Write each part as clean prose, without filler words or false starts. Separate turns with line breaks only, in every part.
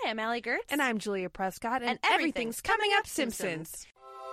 Hi, I'm Allie Gertz.
And I'm Julia Prescott, and everything's coming up Simpsons.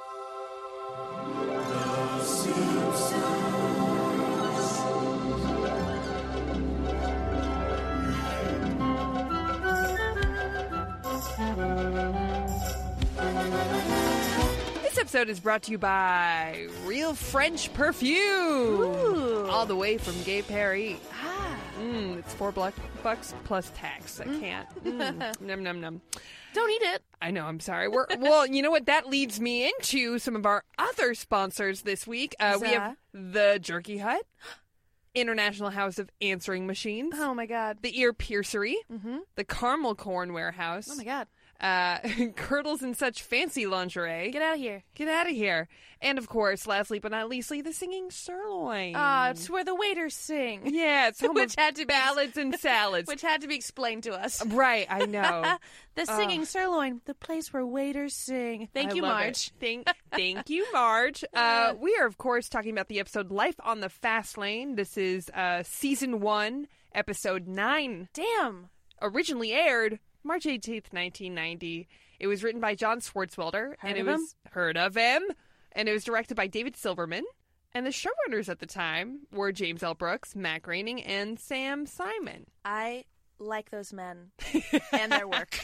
This episode is brought to you by Real French Perfume.
Ooh.
All the way from Gay Paris. It's $4 plus tax. I can't. Num, num, num.
Don't eat it.
I know, I'm sorry. Well, you know what? That leads me into some of our other sponsors this week. We have the Jerky Hut, International House of Answering Machines.
Oh, my God.
The Ear Piercery, the Caramel Corn Warehouse.
Oh, my God.
Curdles and Such Fancy Lingerie.
Get out of here.
Get out of here. And, of course, lastly but not leastly, the Singing Sirloin.
It's where the waiters sing.
Yeah, it's home
Which
of
had to be
ballads and salads.
Which had to be explained to us.
Right, I know.
The Singing Sirloin, the place where waiters sing. Thank you,
love
Marge.
it. Thank you, Marge. We are, of course, talking about the episode Life on the Fast Lane. This is Season 1, Episode 9.
Damn.
Originally aired March 18th, 1990. It was written by John Swartzwelder. Heard of him. And it was directed by David Silverman. And the showrunners at the time were James L. Brooks, Matt Groening, and Sam Simon.
I like those men and their work.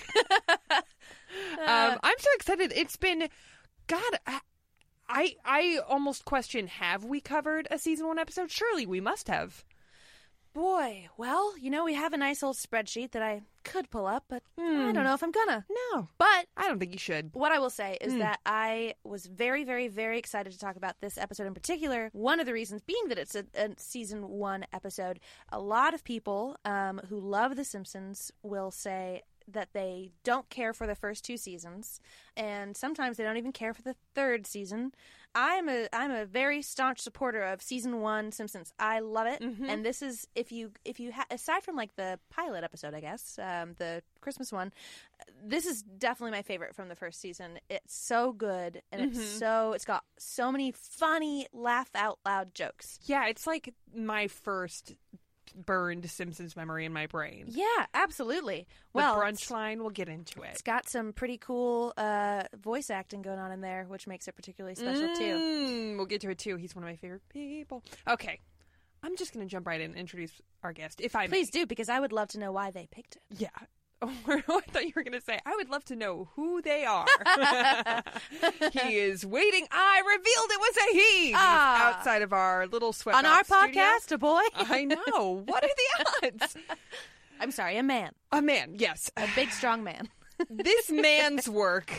I'm so excited. It's been, God, I almost question, have we covered a Season 1 episode? Surely we must have.
Boy, well, we have a nice old spreadsheet that I could pull up, but I don't know if I'm gonna.
No.
But
I don't think you should.
what I will say is that I was very, very, very excited to talk about this episode in particular. One of the reasons being that it's a Season 1 episode. A lot of people who love The Simpsons will say that they don't care for the first 2 seasons, and sometimes they don't even care for the 3rd season. I'm a very staunch supporter of Season 1 Simpsons. I love it, and this is if you aside from like the pilot episode, I guess the Christmas one, this is definitely my favorite from the first season. It's so good, and it's got so many funny laugh out loud jokes.
Yeah, it's like my first burned Simpsons memory in my brain.
Yeah, absolutely.
The brunch line, we'll get into it.
It's got some pretty cool voice acting going on in there, which makes it particularly special, too.
We'll get to it, too. He's one of my favorite people. Okay. I'm just going to jump right in and introduce our guest, if I may.
Please do, because I would love to know why they picked it.
Yeah. Oh, I thought you were going to say, I would love to know who they are. He is waiting. I revealed it was a he. He's outside of our little sweatbox
on our
studio.
podcast, a boy.
I know. What are the odds?
I'm sorry, a man.
A man, yes.
A big, strong man.
This man's work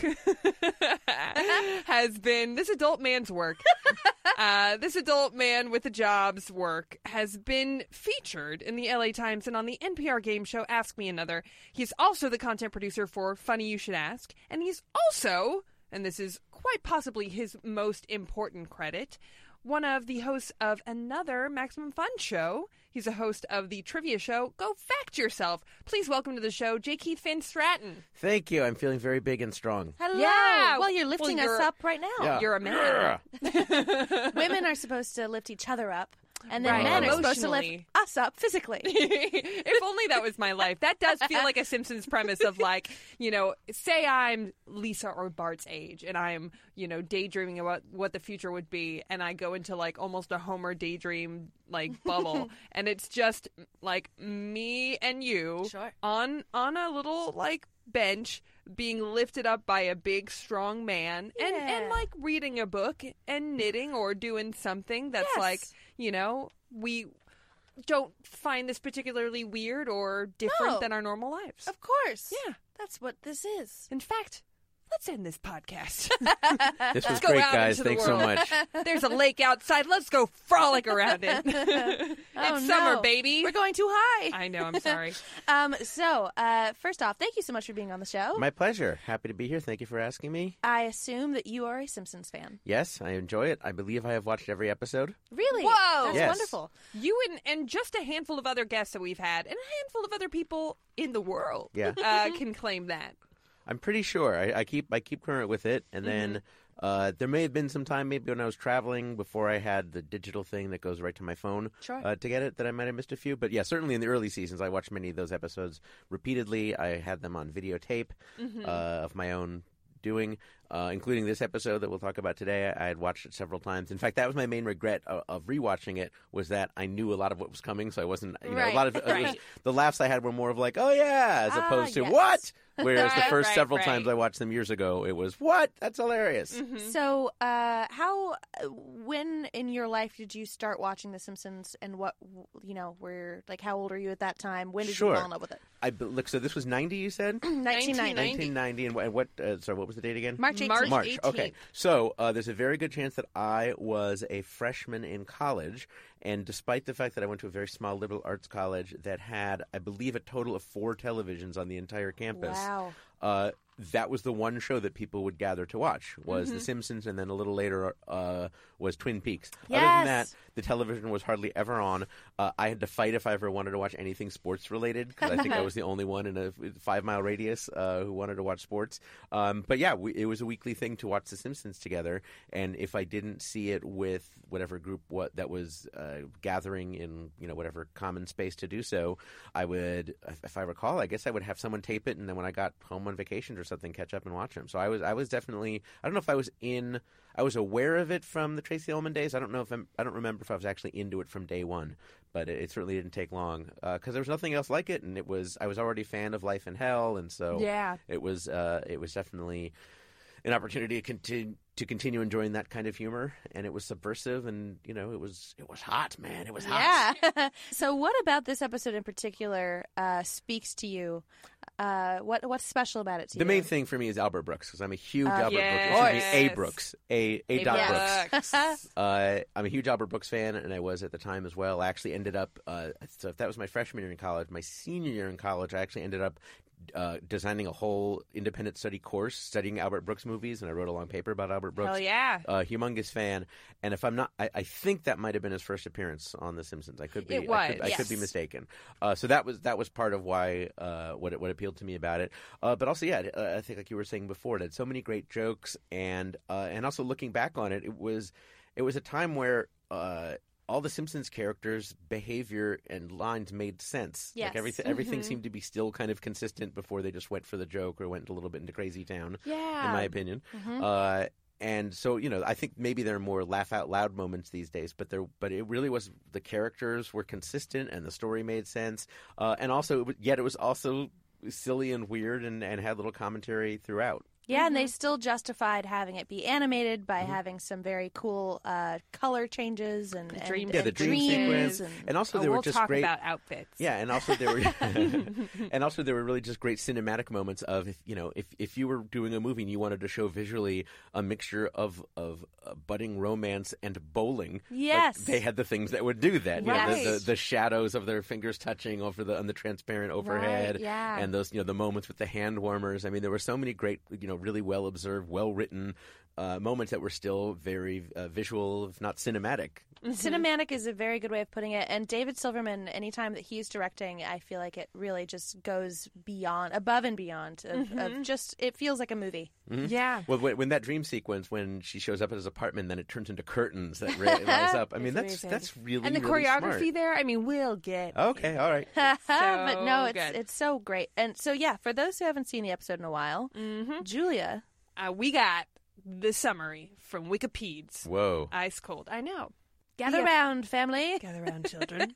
has been, this adult man's work, this adult man with a job's work has been featured in the LA Times and on the NPR game show Ask Me Another. He's also the content producer for Funny You Should Ask, and he's also, and this is quite possibly his most important credit, one of the hosts of another Maximum Fun show. He's a host of the trivia show Go Fact Yourself. Please welcome to the show, J. Keith Van Stratton.
Thank you. I'm feeling very big and strong.
Hello.
Yeah.
Well, you're lifting us up right now.
Yeah.
You're a man.
Women are supposed to lift each other up. And then
Right.
men are supposed to
Emotionally.
lift us up physically.
If only that was my life. That does feel like a Simpsons premise of like, say I'm Lisa or Bart's age and I'm, daydreaming about what the future would be, and I go into like almost a Homer daydream like bubble, and it's just like me and you
Sure.
on a little like bench being lifted up by a big strong man and like reading a book and knitting or doing something that's like, we don't find this particularly weird or different than our normal lives.
Of course.
Yeah.
That's what this is.
In fact, let's end this podcast.
This was
go
great,
out
guys.
into the
Thanks so
world.
much.
There's a lake outside. Let's go frolic around it. It's summer, baby.
We're going too high.
I know. I'm sorry.
So, first off, thank you so much for being on the show.
My pleasure. Happy to be here. Thank you for asking me.
I assume that you are a Simpsons fan.
Yes, I enjoy it. I believe I have watched every episode.
Really?
Whoa.
That's
Yes.
wonderful.
You and just a handful of other guests that we've had, and a handful of other people in the world
Yeah.
can claim that.
I'm pretty sure. I keep current with it, and then There may have been some time, maybe when I was traveling before I had the digital thing that goes right to my phone
Sure.
to get it, that I might have missed a few. But yeah, certainly in the early seasons, I watched many of those episodes repeatedly. I had them on videotape of my own doing, including this episode that we'll talk about today. I had watched it several times. In fact, that was my main regret of rewatching it, was that I knew a lot of what was coming, so I wasn't, a lot of the laughs I had were more of like, oh yeah, as opposed to
yes.
what? Whereas the
Right,
first
right,
several
right.
times I watched them years ago, it was, what? That's hilarious.
So, when in your life did you start watching The Simpsons, and what, how old are you at that time? When did you fall in love with it?
Look, so this was 90, you said?
1990.
1990, and what, sorry, what was the date again?
March 18th.
March
March.
18th.
Okay. So there's a very good chance that I was a freshman in college, and despite the fact that I went to a very small liberal arts college that had, I believe, a total of 4 televisions on the entire campus,
Wow.
that was the one show that people would gather to watch, was The Simpsons, and then a little later was Twin Peaks. Other than that,
Yes.
the television was hardly ever on. I had to fight if I ever wanted to watch anything sports-related, because I think I was the only one in a 5-mile radius who wanted to watch sports. But yeah, it was a weekly thing to watch The Simpsons together, and if I didn't see it with whatever group that was gathering in whatever common space to do so, I would, if I recall, I guess I would have someone tape it, and then when I got home on vacation or something, catch up and watch them. So I was definitely, I don't know if I was aware of it from the Tracy Ullman days. I don't remember if I was actually into it from day one, but it certainly didn't take long because there was nothing else like it, and I was already a fan of Life in Hell, and so
Yeah.
it was definitely an opportunity to continue enjoying that kind of humor, and it was subversive, and it was hot, man. It was hot.
Yeah. So, what about this episode in particular speaks to you? What's special about it to you?
The main thing for me is Albert Brooks, because I'm a huge Albert
yes.
Brooks. Excuse me, A. Brooks. A. Dot Brooks.
Brooks.
I'm a huge Albert Brooks fan, and I was at the time as well. I actually ended up, so if that was my freshman year in college, my senior year in college, I actually ended up designing a whole independent study course studying Albert Brooks movies, and I wrote a long paper about Albert Brooks.
Hell yeah.
Humongous fan, and if I'm not, I think that might have been his first appearance on The Simpsons. I could be,
It was,
I could be mistaken. So that was part of why what appealed to me about it. But also, yeah, I think like you were saying before, it had so many great jokes, and also looking back on it, it was a time where all the Simpsons characters' behavior and lines made sense.
Yes.
Like everything seemed to be still kind of consistent before they just went for the joke or went a little bit into Crazy Town,
Yeah.
in my opinion. And so, I think maybe there are more laugh out loud moments these days, but it really was, the characters were consistent and the story made sense. And also, yet it was also silly and weird and had little commentary throughout.
Yeah, and they still justified having it be animated by having some very cool color changes and
dream
Yeah, the dream
dreams
sequence, and also they
we'll
were just
talk
great.
about outfits.
Yeah, and also there were really just great cinematic moments of if you were doing a movie and you wanted to show visually a mixture of budding romance and bowling.
Yes.
like, they had the things that would do that.
Right.
The shadows of their fingers touching on the transparent overhead,
Right, yeah.
and those the moments with the hand warmers. I mean, there were so many great really well observed, well written moments that were still very visual, if not cinematic.
Cinematic is a very good way of putting it. And David Silverman, anytime that he's directing, I feel like it really just goes above and beyond. Of just, it feels like a movie.
Yeah.
Well, when that dream sequence, when she shows up at his apartment, then it turns into curtains that rise up. I mean,
It's
that's really
And the
really
choreography
smart.
there, I mean, we'll get.
Okay, all right.
But no,
good.
it's so great. And so, yeah, for those who haven't seen the episode in a while, Julia.
We got the summary from Wikipedia.
Whoa.
Ice cold. I know.
Gather round, family.
Gather around, children.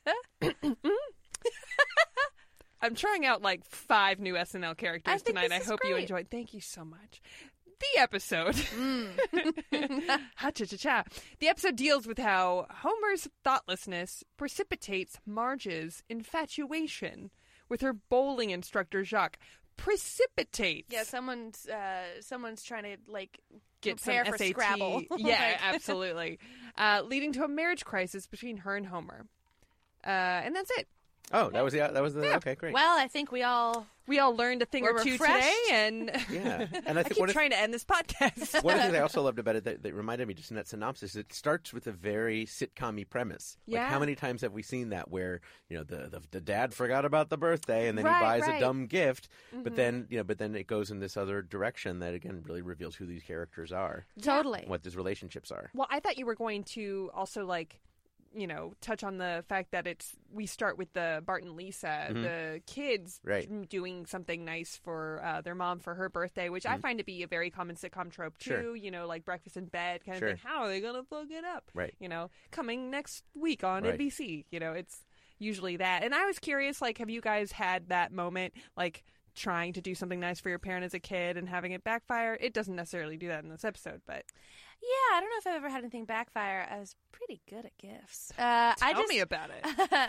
I'm trying out like 5 new SNL characters
I think
tonight.
this
I
is
hope you
great.
enjoyed. Thank you so much. The episode. Ha-cha-cha-cha. The episode deals with how Homer's thoughtlessness precipitates Marge's infatuation with her bowling instructor, Jacques. Precipitates.
Yeah, someone's trying to
Get
prepare
some
for
SAT.
Scrabble.
Yeah, absolutely. Leading to a marriage crisis between her and Homer. And that's it.
Oh, that was the okay, great.
Well, I think we all
learned a thing or
We're
two
refreshed.
today, and
Yeah, and I
I
think
keep trying to end this podcast.
one of the things I also loved about it that reminded me just in that synopsis, it starts with a very sitcom-y premise. Like,
Yeah.
how many times have we seen that where, the dad forgot about the birthday and then
Right,
he buys
right.
a dumb gift, but then it goes in this other direction that, again, really reveals who these characters are,
totally.
and what these relationships are.
Well, I thought you were going to also touch on the fact that we start with the Bart and Lisa, the kids
Right.
doing something nice for their mom for her birthday, which I find to be a very common sitcom trope too.
Sure.
Like breakfast in bed kind
Sure.
of thing. How are they gonna fuck it up?
Right.
Coming next week on
Right.
NBC. It's usually that. And I was curious, have you guys had that moment, trying to do something nice for your parent as a kid and having it backfire? It doesn't necessarily do that in this episode, but
Yeah, I don't know if I've ever had anything backfire. I was pretty good at gifts.
tell me about it.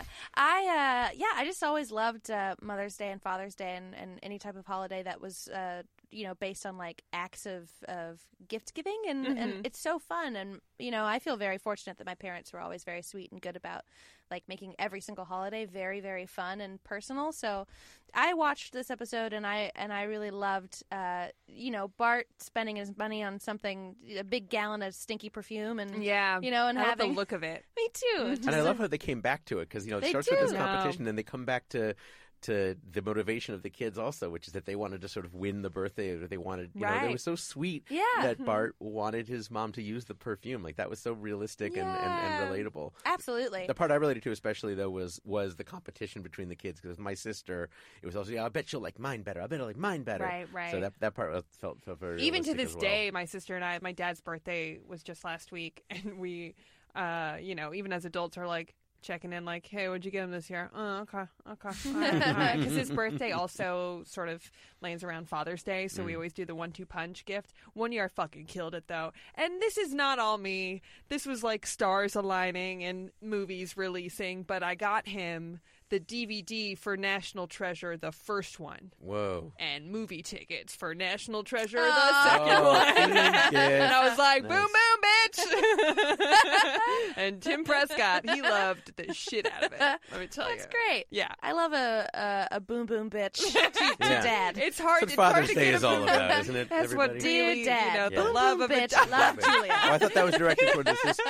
I just always loved Mother's Day and Father's Day and any type of holiday that was based on acts of gift giving and it's so fun, and I feel very fortunate that my parents were always very sweet and good about making every single holiday very, very fun and personal. So I watched this episode and I really loved Bart spending his money on something, a big gallon of stinky perfume, and
Yeah.
and
I love
having
the look of it.
me too.
And I love how they came back to it because, it
They
starts with this
do.
competition and they come back to the motivation of the kids also, which is that they wanted to sort of win the birthday, or they wanted, it
Right.
was so sweet
Yeah.
that Bart wanted his mom to use the perfume. That was so realistic
Yeah.
and relatable.
Absolutely.
The part I related to especially, though, was the competition between the kids, because with my sister, it was also, I bet she'll like mine better. I bet I'll like mine better.
Right.
So that part felt very
Even to
realistic
this
as well.
day, my sister and I, my dad's birthday was just last week, and we, even as adults, are checking in, hey, what'd you get him this year? Oh, okay. Because his birthday also sort of lands around Father's Day, so we always do the 1-2 punch gift. One year I fucking killed it, though. And this is not all me. This was stars aligning and movies releasing, but I got him the DVD for National Treasure, the first one,
Whoa.
and movie tickets for National Treasure, the second one.
Thank you.
And I was like,
Nice.
boom, boom, bitch. And Tim Prescott, he loved the shit out of it. Let me tell you.
That's great.
Yeah.
I love a boom boom bitch to
Yeah.
Dad.
It's hard.
That's
it's
what
hard
Father's
to
Day
get
is
a
all
boom
about,
boom.
isn't it?
That's what
everybody?
Dear
really,
Dad,
the
boom
love
boom
of a
bitch, love Julia.
Oh, I thought that was directed toward the sister.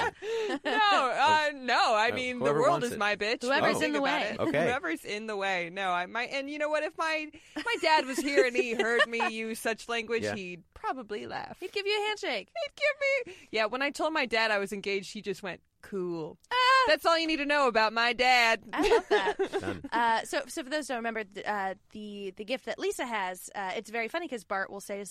No. I mean, the
whoever
world
wants
is
it.
my bitch.
Whoever's
Don't
in the
think about
way.
it.
Okay.
Whoever's in the way. No, and you know what? If my dad was here and he heard me use such language,
Yeah.
he'd probably laugh.
He'd give you a handshake.
He'd give me. Yeah, when I told my dad I was engaged, he just went, cool. That's all you need to know about my dad.
I love that.
Done.
So for those who don't remember, the gift that Lisa has, it's very funny because Bart will say, it's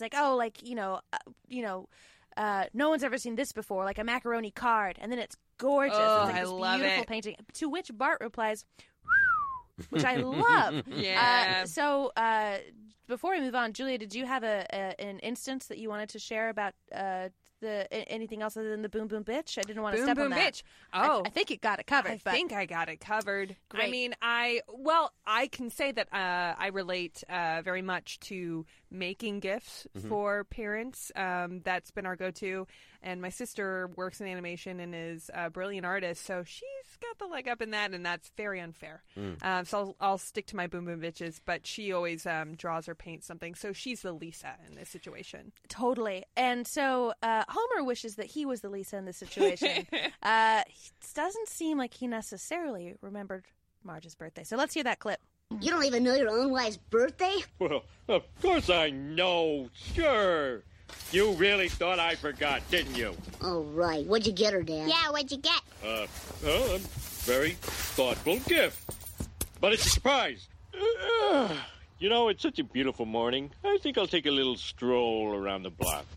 no one's ever seen this before, like a macaroni card, and then it's gorgeous.
Oh,
it's
I
this
love
beautiful
it.
painting. To which Bart replies, which I love.
Yeah.
So before we move on, Julia, did you have an instance that you wanted to share about anything else other than the boom boom bitch? I didn't want to
Boom
step
boom
on that.
bitch. Oh,
I think it got it covered.
I
but
think I got it covered. I
Great.
mean, I can say that I relate very much to making gifts for parents. That's been our go-to. And my sister works in animation and is a brilliant artist, so she's got the leg up in that, and that's very unfair. So I'll stick to my boom boom bitches, but she always draws or paints something, so she's the Lisa in this situation.
Totally. And so Homer wishes that he was the Lisa in this situation. It doesn't seem like he necessarily remembered Marge's birthday. So let's hear that clip.
You don't even know your own wife's birthday?
Well, of course I know. Sure. You really thought I forgot, didn't you?
Oh, right. What'd you get her, Dad?
Yeah, what'd you get?
Well, a very thoughtful gift. But it's a surprise. You know, it's such a beautiful morning. I think I'll take a little stroll around the block.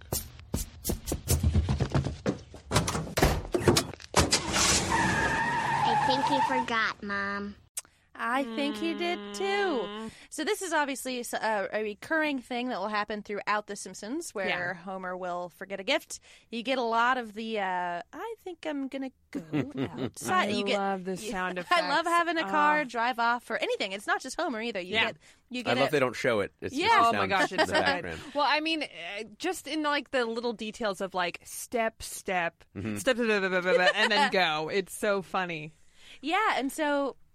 I think he forgot, Mom.
I think he did too. So this is obviously a recurring thing that will happen throughout The Simpsons, where Homer will forget a gift. You get a lot of the I think I'm gonna go outside.
I love the sound effects.
I love having a car drive off or anything. It's not just Homer either. You get
I love they don't show it. It's
Yeah.
just
Oh
the
my
sound
gosh,
in
it's
the
so good.
background.
Well, I mean, just in the little details of step, step, and then go. It's so funny.
Yeah, and so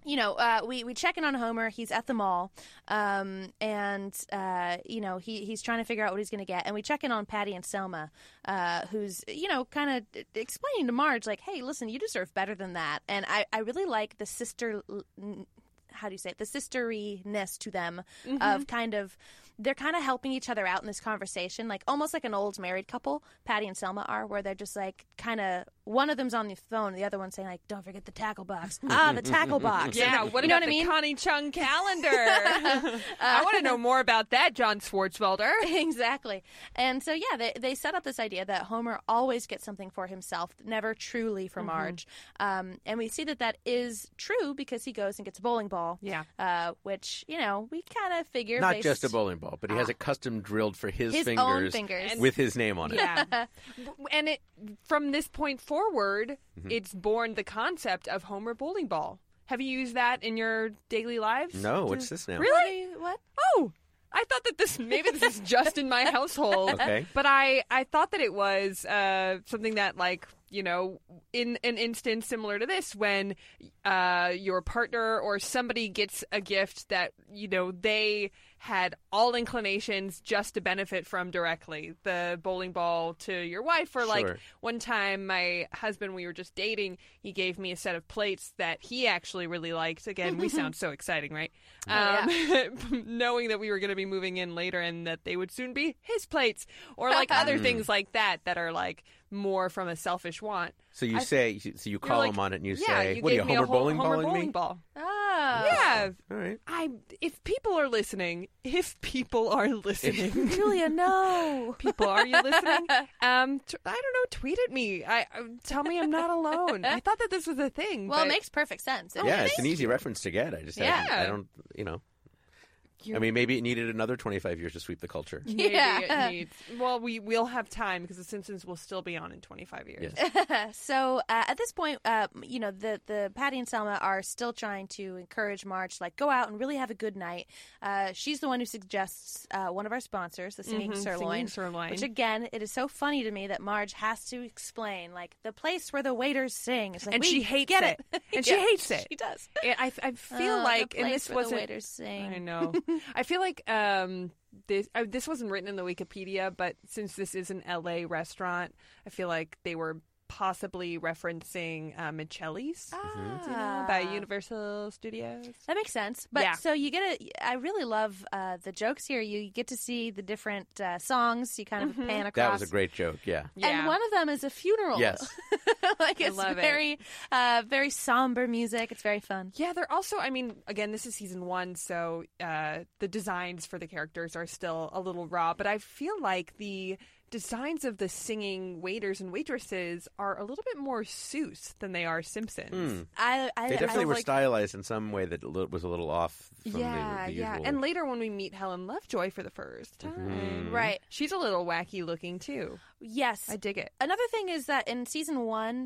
we check in on Homer. He's at the mall, and he's trying to figure out what he's going to get. And we check in on Patty and Selma, who's kind of explaining to Marge like, "Hey, listen, you deserve better than that." And I really like the how do you say it? The sisteriness to them of they're kind of helping each other out in this conversation, like almost like an old married couple. Patty and Selma are, where they're just like kind of one of them's on the phone, the other one's saying like, "Don't forget the tackle box." The tackle box.
Yeah, what about the Connie Chung calendar? I want to know more about that, John Swartzwelder.
Exactly. And so they set up this idea that Homer always gets something for himself, never truly for Marge. And we see that is true because he goes and gets a bowling ball.
Yeah.
Which we kind of figure
not just a bowling ball, but he has it custom drilled for his
own fingers
with his name on it.
Yeah. And from this point forward, it's born the concept of Homer bowling ball. Have you used that in your daily lives?
No, what's this now?
Really?
What?
Oh, I thought that maybe this is just in my household.
Okay.
But I thought that it was something that, like, in an instance similar to this, when your partner or somebody gets a gift that, they had all inclinations just to benefit from directly. The bowling ball to your wife, or like one time my husband, we were just dating, he gave me a set of plates that he actually really liked. Again, we sound so exciting, right? Knowing that we were going to be moving in later and that they would soon be his plates, or like other things like that are like more from a selfish want.
So you call him on it and you say, "What are you, Homer bowling balling me?"
Ball.
Oh.
Yeah.
All right.
If people are listening,
Julia, no.
People, are you listening? I don't know. Tweet at me. Tell me I'm not alone. I thought that this was a thing.
Well, it makes perfect sense.
It's an easy reference to get. I don't. I mean, maybe it needed another 25 years to sweep the culture.
Maybe it needs. Well, we'll have time because The Simpsons will still be on in 25 years.
Yes. So at this point, the Patty and Selma are still trying to encourage Marge to go out and really have a good night. She's the one who suggests one of our sponsors, the Singing Sirloin. Which, again, it is so funny to me that Marge has to explain, the place where the waiters sing. It's like,
and she hates
it.
And she hates it.
She does.
I feel like,
and this
wasn't.
The waiters sing.
I know. I feel like this wasn't written in the Wikipedia, but since this is an LA restaurant, I feel like they were possibly referencing Michelli's by Universal Studios.
That makes sense. But so you I really love the jokes here. You get to see the different songs. You kind of pan across.
That was a great joke, yeah.
And one of them is a funeral.
Yes.
It's very, very somber music. It's very fun.
Yeah, they're also, again, this is season 1, so the designs for the characters are still a little raw, but I feel like the designs of the singing waiters and waitresses are a little bit more Seuss than they are Simpsons.
They definitely were stylized in some way that was a little off from the usual.
Yeah. And later when we meet Helen Lovejoy for the first time,
right,
she's a little wacky looking too.
Yes,
I dig it.
Another thing is that in season 1,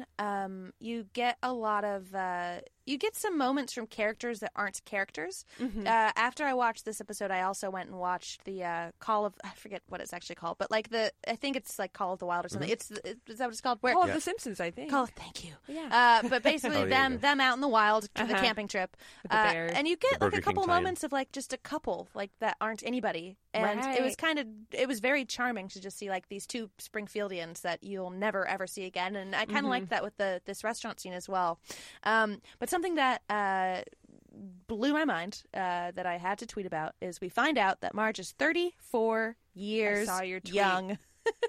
you get a lot of you get some moments from characters that aren't characters. After I watched this episode, I also went and watched the Call of, I forget what it's actually called, but I think it's Call of the Wild or something. Is that what it's called?
Call of the Simpsons, I think.
Thank you.
Yeah.
But basically them out in the wild to the camping trip.
With the bears.
And you get a couple moments of just a couple that aren't anybody. And it was very charming to just see these two Springfieldians that you'll never ever see again. And I kind of liked that with this restaurant scene as well. But something that blew my mind that I had to tweet about is we find out that Marge is 34 years young.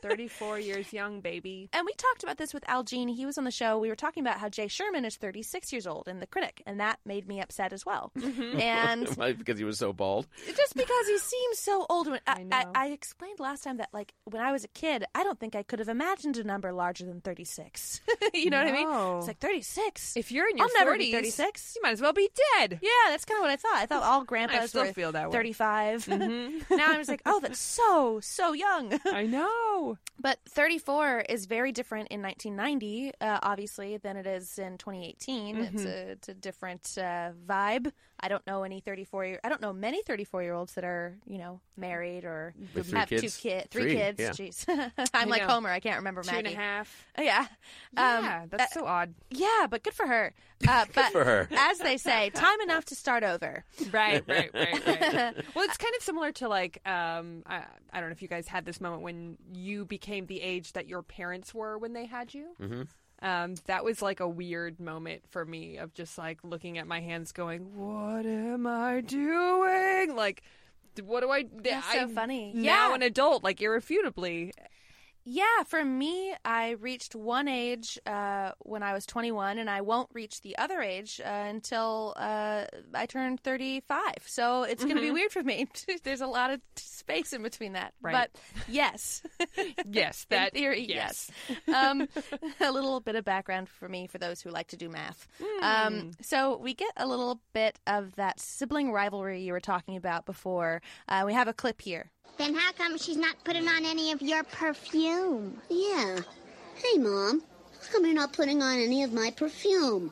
34 years young, baby.
And we talked about this with Al Jean. He was on the show. We were talking about how Jay Sherman is 36 years old in The Critic, and that made me upset as well. And
because he was so bald?
Just because he seems so old.
I know.
I explained last time that, when I was a kid, I don't think I could have imagined a number larger than 36. You know what I mean? It's 36.
If you're in your
I'll
40s,
never be 36.
You might as well be dead.
Yeah, that's kind of what I thought. I thought all grandpas
still
were
feel that way.
35. Now I was like, oh, that's so young.
I know.
But 34 is very different in 1990, obviously, than it is in 2018. It's a different vibe. I don't know any 34-year. I don't know many 34-year-olds that are, married or
With
have
three kids?
3 kids.
Yeah.
Jeez, I'm like
know.
Homer. I can't remember
2.5.
Maggie. Yeah.
Yeah, that's so odd.
Yeah, but good for her. But
for her.
as they say, time enough to start over.
Right. Well, it's kind of similar to like I don't know if you guys had this moment when you became the age that your parents were when they had you. Mm-hmm. That was like a weird moment for me of just like looking at my hands, going, "What am I doing? Like, what do I?"
That's so funny.
Now
Yeah.
an adult, like irrefutably.
Yeah, for me, I reached one age when I was 21, and I won't reach the other age until I turn 35. So it's going to be weird for me. There's a lot of space in between that.
Right.
But yes.
Yes,
In
that
theory, yes. A little bit of background for me for those who like to do math. So we get a little bit of that sibling rivalry you were talking about before. We have a clip here.
Then how come she's not putting on any of your perfume?
Yeah. Hey, Mom. How come you're not putting on any of my perfume?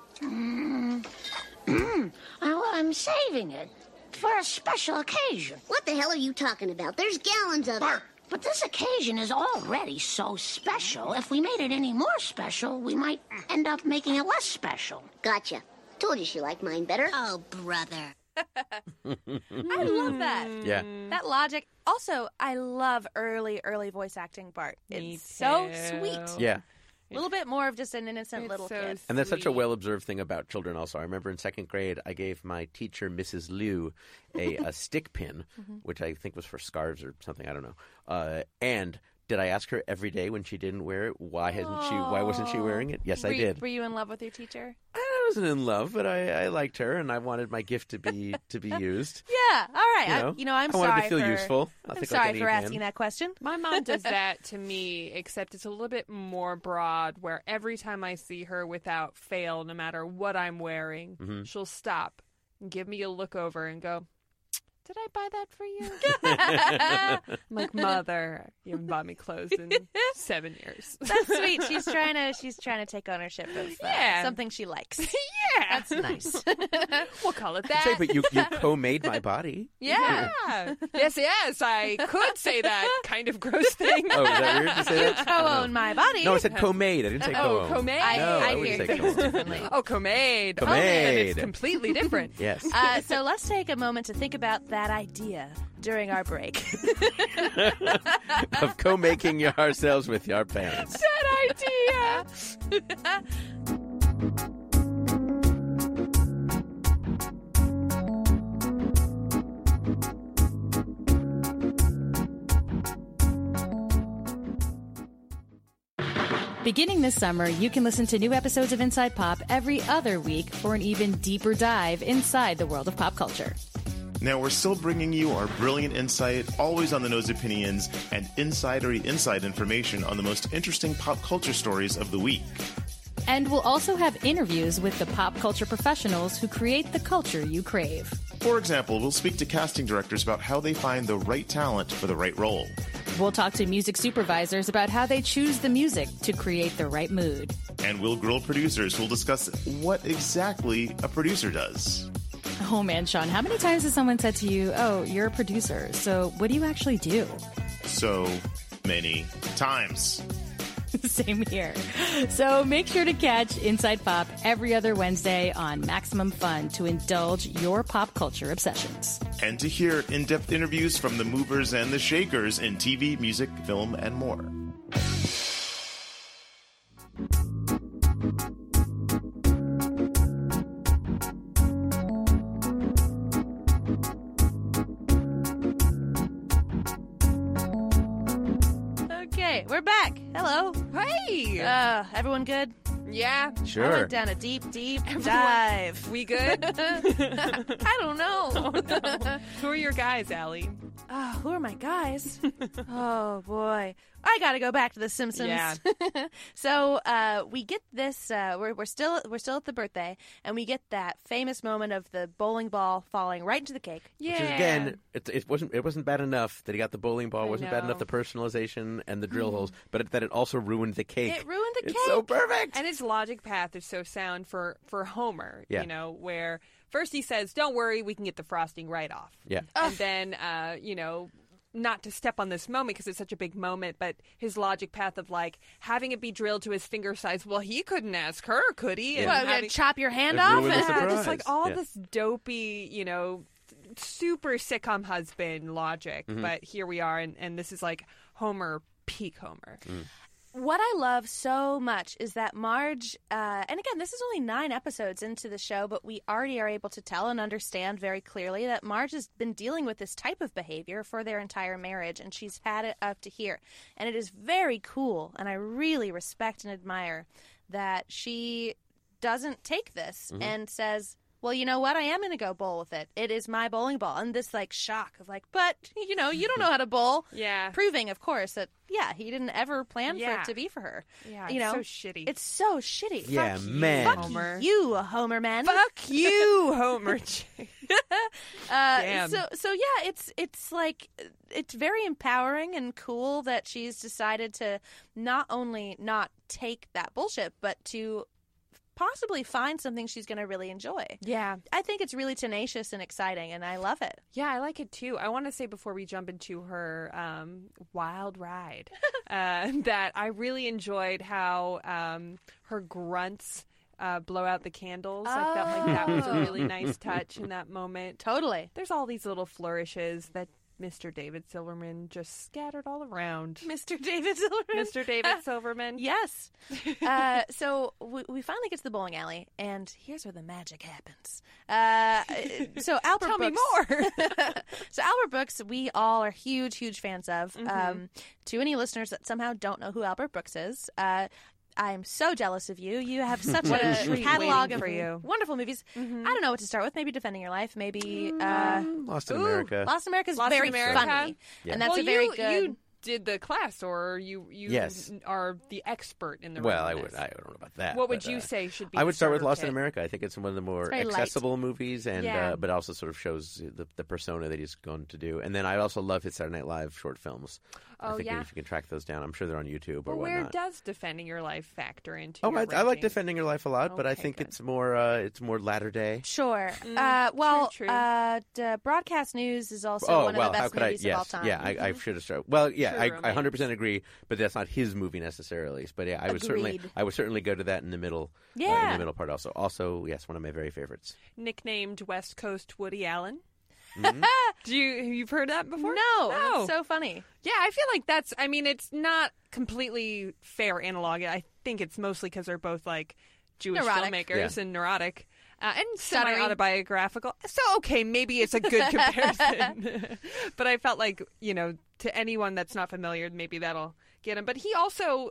I'm saving it for a special occasion.
What the hell are you talking about? There's gallons of it.
But this occasion is already so special. If we made it any more special, we might end up making it less special.
Gotcha. Told you she liked mine better.
Oh, brother.
I love that.
Yeah.
That logic. Also, I love early voice acting, Bart.
Me
It's so
too.
sweet.
Yeah.
A little bit more of just an innocent
It's
little
so
kid.
And that's such a
sweet.
well-observed thing about children also. I remember in second grade, I gave my teacher, Mrs. Liu, a stick pin, which I think was for scarves or something. I don't know. And did I ask her every day when she didn't wear it, why wasn't she wearing it? Yes, I did.
Were you in love with your teacher?
I wasn't in love, but I liked her, and I wanted my gift to be used.
Yeah. All right. I'm
I
sorry.
wanted to feel
for,
useful.
I'm sorry for asking that question.
My mom does that to me, except it's a little bit more broad, where every time I see her without fail, no matter what I'm wearing, she'll stop and give me a look over and go, "Did I buy that for you?" I'm like, "Mother, you haven't bought me clothes in 7 years."
That's sweet. She's trying to take ownership of something she likes.
Yeah.
That's nice.
We'll call it
Say,
that.
but you co-made my body.
Yeah. Yes, I could say that kind of gross thing.
Oh, is that weird to say that?
Co-own my body.
No, I said co-made. I didn't say
Oh,
co-owned.
co-made.
No, I
I
wouldn't
hear
say
things
co-owned.
differently.
Oh, co-made.
Co-made.
Then it's completely different.
Yes.
So let's take a moment to think about that idea during our break.
Of co-making ourselves with our pants.
That idea.
Beginning this summer, you can listen to new episodes of Inside Pop every other week for an even deeper dive inside the world of pop culture.
Now, we're still bringing you our brilliant insight, always on the nose opinions, and insidery inside information on the most interesting pop culture stories of the week.
And we'll also have interviews with the pop culture professionals who create the culture you crave.
For example, we'll speak to casting directors about how they find the right talent for the right role.
We'll talk to music supervisors about how they choose the music to create the right mood.
And we'll grill producers who'll discuss what exactly a producer does.
Oh man, Sean, how many times has someone said to you, "Oh, you're a producer, so what do you actually do?"
So many times.
Same here. So make sure to catch Inside Pop every other Wednesday on Maximum Fun to indulge your pop culture obsessions.
And to hear in-depth interviews from the movers and the shakers in TV, music, film, and more.
Okay, we're back. Hello.
Hey.
Everyone good?
Yeah.
I
Sure.
went down a deep dive.
We good?
I don't know.
Who are your guys, Allie?
Oh, who are my guys? Oh boy, I got to go back to The Simpsons.
Yeah.
So we get this. We're still at the birthday, and we get that famous moment of the bowling ball falling right into the cake.
Yeah.
Which is, again, it wasn't bad enough that he got the bowling ball. It wasn't bad
know.
enough the personalization and the drill holes, but that it also ruined the cake.
It ruined the
It's
cake.
so perfect.
And his logic path is so sound for Homer,
Yeah.
you know, where first he says, "Don't worry, we can get the frosting right off."
Yeah.
And then, not to step on this moment because it's such a big moment, but his logic path of like having it be drilled to his finger size. Well, he couldn't ask her, could he? And
What, chop your hand
It
off?
ruined the surprise.
just like all
Yeah.
this dopey, super sitcom husband logic. But here we are, and this is like Homer, peak Homer.
What I love so much is that Marge, and again, this is only 9 episodes into the show, but we already are able to tell and understand very clearly that Marge has been dealing with this type of behavior for their entire marriage, and she's had it up to here. And it is very cool, and I really respect and admire that she doesn't take this and says, well, you know what? I am going to go bowl with it. It is my bowling ball. And this, shock of but, you don't know how to bowl.
Yeah.
Proving, of course, that, he didn't ever plan for it to be for her.
Yeah, it's so shitty.
It's so shitty.
Yeah,
Fuck
man.
You. Fuck you, Homer man.
Fuck you, Homer. Damn.
So yeah, it's very empowering and cool that she's decided to not only not take that bullshit, but to possibly find something she's going to really enjoy.
Yeah.
I think it's really tenacious and exciting, and I love it.
Yeah, I like it too. I want to say before we jump into her wild ride that I really enjoyed how her grunts blow out the candles. I felt like that was a really nice touch in that moment.
Totally.
There's all these little flourishes that Mr. David Silverman just scattered all around.
Mr. David Silverman.
Mr. David Silverman.
Yes. So we finally get to the bowling alley, and here's where the magic happens. So Albert
Tell
Brooks,
me more.
So Albert Brooks, we all are huge fans of. To any listeners that somehow don't know who Albert Brooks is, I'm so jealous of you. You have such a
treat
catalog
waiting
of
for you.
wonderful movies. I don't know what to start with. Maybe Defending Your Life. Maybe
Lost in America.
Lost in America is
Lost in
very
America?
funny,
Yeah.
and that's
well,
a very
you
good.
did the class, or you
Yes.
are the expert in the
Well,
room
I
in
would.
this.
I don't know about that.
What would
but,
you say should be
I would
the
start with
starter
Lost in
kit?
America. I think it's one of the more
very light.
accessible movies, and
Yeah.
but also sort of shows the persona that he's going to do. And then I also love his Saturday Night Live short films. I
Oh,
think
yeah?
if you can track those down, I'm sure they're on YouTube
Well,
or
where
whatnot.
does Defending Your Life factor into
Oh,
your
I like
ranking?
Defending Your Life a lot, but I
Okay,
think
good.
it's more latter day.
Sure.
true.
Broadcast News is also
Oh,
one
well,
of the
how
best
could I?
movies
Yes,
of all time.
yeah, I should have started. Well, yeah,
True
I
romance.
100% agree, but that's not his movie necessarily. But yeah, I would
Agreed.
certainly go to that in the middle. in
Yeah.
the middle part also. Also, yes, one of my very favorites.
Nicknamed West Coast Woody Allen.
Mm-hmm.
You've heard that before?
No,
No.
that's so funny.
Yeah, I feel like that's. I mean, it's not completely fair analog. I think it's mostly because they're both like Jewish
Neurotic.
filmmakers
Yeah.
and neurotic. And
Stuttering.
semi-autobiographical. So, okay, maybe it's a good comparison. But I felt like, to anyone that's not familiar, maybe that'll get him. But he also,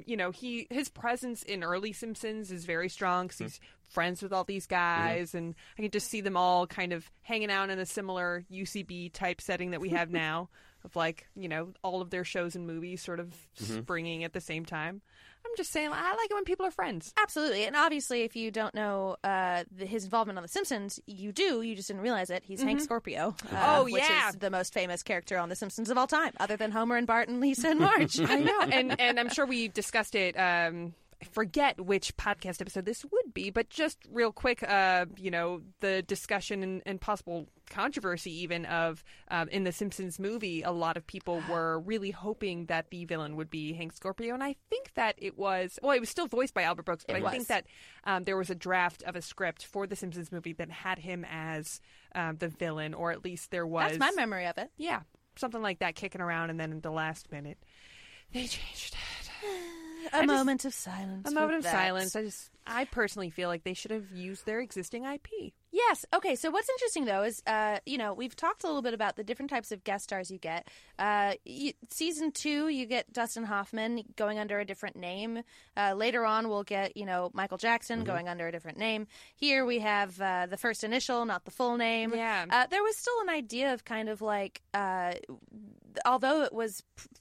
his presence in early Simpsons is very strong because he's friends with all these guys. And I can just see them all kind of hanging out in a similar UCB type setting that we have now of all of their shows and movies sort of springing at the same time. I'm just saying, I like it when people are friends.
Absolutely. And obviously, if you don't know his involvement on The Simpsons, you do. You just didn't realize it. He's Hank Scorpio. Which
yeah.
is the most famous character on The Simpsons of all time, other than Homer and Bart and Lisa and Marge.
I know, and I'm sure we discussed it. I forget which podcast episode this would be, but just real quick, the discussion and possible controversy even of in the Simpsons movie, a lot of people were really hoping that the villain would be Hank Scorpio, and I think that it was still voiced by Albert Brooks, but I think that there was a draft of a script for the Simpsons movie that had him as the villain, or at least there was.
That's my memory of it.
Yeah, something like that kicking around, and then at the last minute, they changed it.
A moment of silence.
A moment
for
of
that.
silence. I personally feel like they should have used their existing IP.
Yes. Okay. So what's interesting, though, is, we've talked a little bit about the different types of guest stars you get. Season 2, you get Dustin Hoffman going under a different name. Later on, we'll get, Michael Jackson going under a different name. Here we have the first initial, not the full name.
Yeah.
There was still an idea of kind of although it was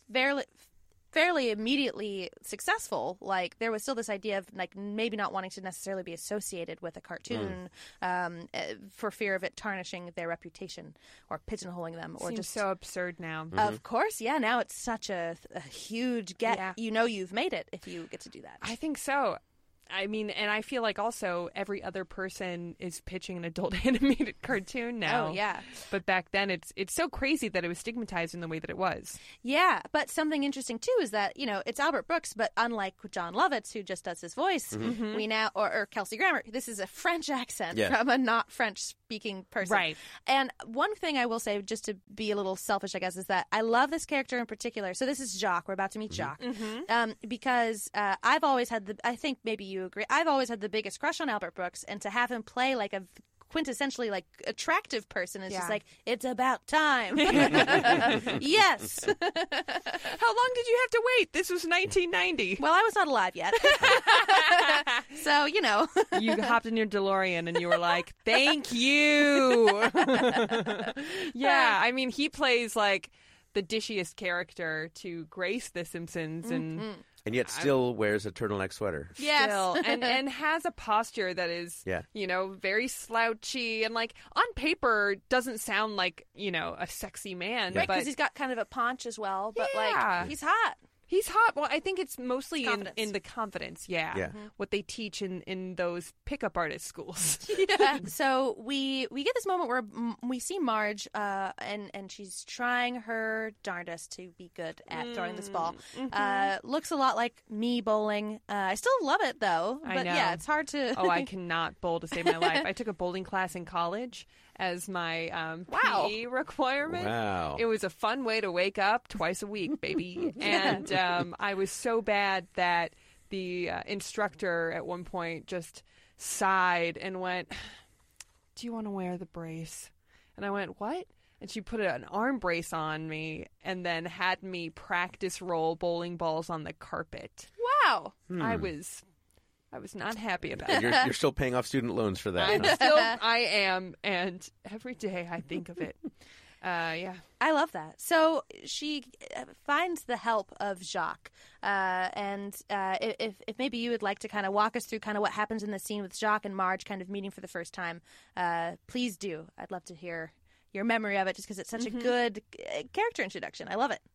fairly immediately successful, there was still this idea of maybe not wanting to necessarily be associated with a cartoon for fear of it tarnishing their reputation or pigeonholing them, or
Seems
just
so absurd now.
Of course, yeah. Now it's such a huge get.
Yeah.
You've made it if you get to do that.
I think so. I mean, and I feel like also every other person is pitching an adult animated cartoon now.
Oh, yeah.
But back then, it's so crazy that it was stigmatized in the way that it was.
Yeah, but something interesting too is that, you know, it's Albert Brooks, but unlike John Lovitz, who just does his voice, we now, or Kelsey Grammer, this is a French accent from a not French speaking person.
Right.
And one thing I will say, just to be a little selfish, I guess, is that I love this character in particular. So this is Jacques. We're about to meet Jacques. Because I've always had I think maybe you agree, I've always had the biggest crush on Albert Brooks, and to have him play like a quintessentially like attractive person is just like, it's about time. Yes.
How long did you have to wait? This was 1990.
Well, I was not alive yet. So, you know.
You hopped in your DeLorean and you were like, thank you. Yeah, I mean, he plays like the dishiest character to grace The Simpsons, and
yet still wears a turtleneck sweater.
Yes.
Still, and has a posture that is, you know, very slouchy, and like on paper doesn't sound like, you know, a sexy man.
Right,
but
because he's got kind of a paunch as well, but like he's hot.
He's hot. Well, I think it's mostly
Confidence.
in the confidence, what they teach in those pickup artist schools.
So we get this moment where we see Marge, and she's trying her darndest to be good at throwing this ball. Looks a lot like me bowling. I still love it though, but
I know.
yeah, it's hard to.
Oh, I cannot bowl to save my life. I took a bowling class in college as my PE requirement.
Wow.
It was a fun way to wake up twice a week, baby. And I was so bad that the instructor at one point just sighed and went, "Do you want to wear the brace?" And I went, "What?" And she put an arm brace on me and then had me practice roll bowling balls on the carpet.
Wow.
I was not happy about it.
You're still paying off student loans for that.
I am, and every day I think of it. Yeah.
I love that. So she finds the help of Jacques. And if maybe you would like to kind of walk us through kind of what happens in the scene with Jacques and Marge kind of meeting for the first time, please do. I'd love to hear your memory of it just because it's such a good character introduction. I love it.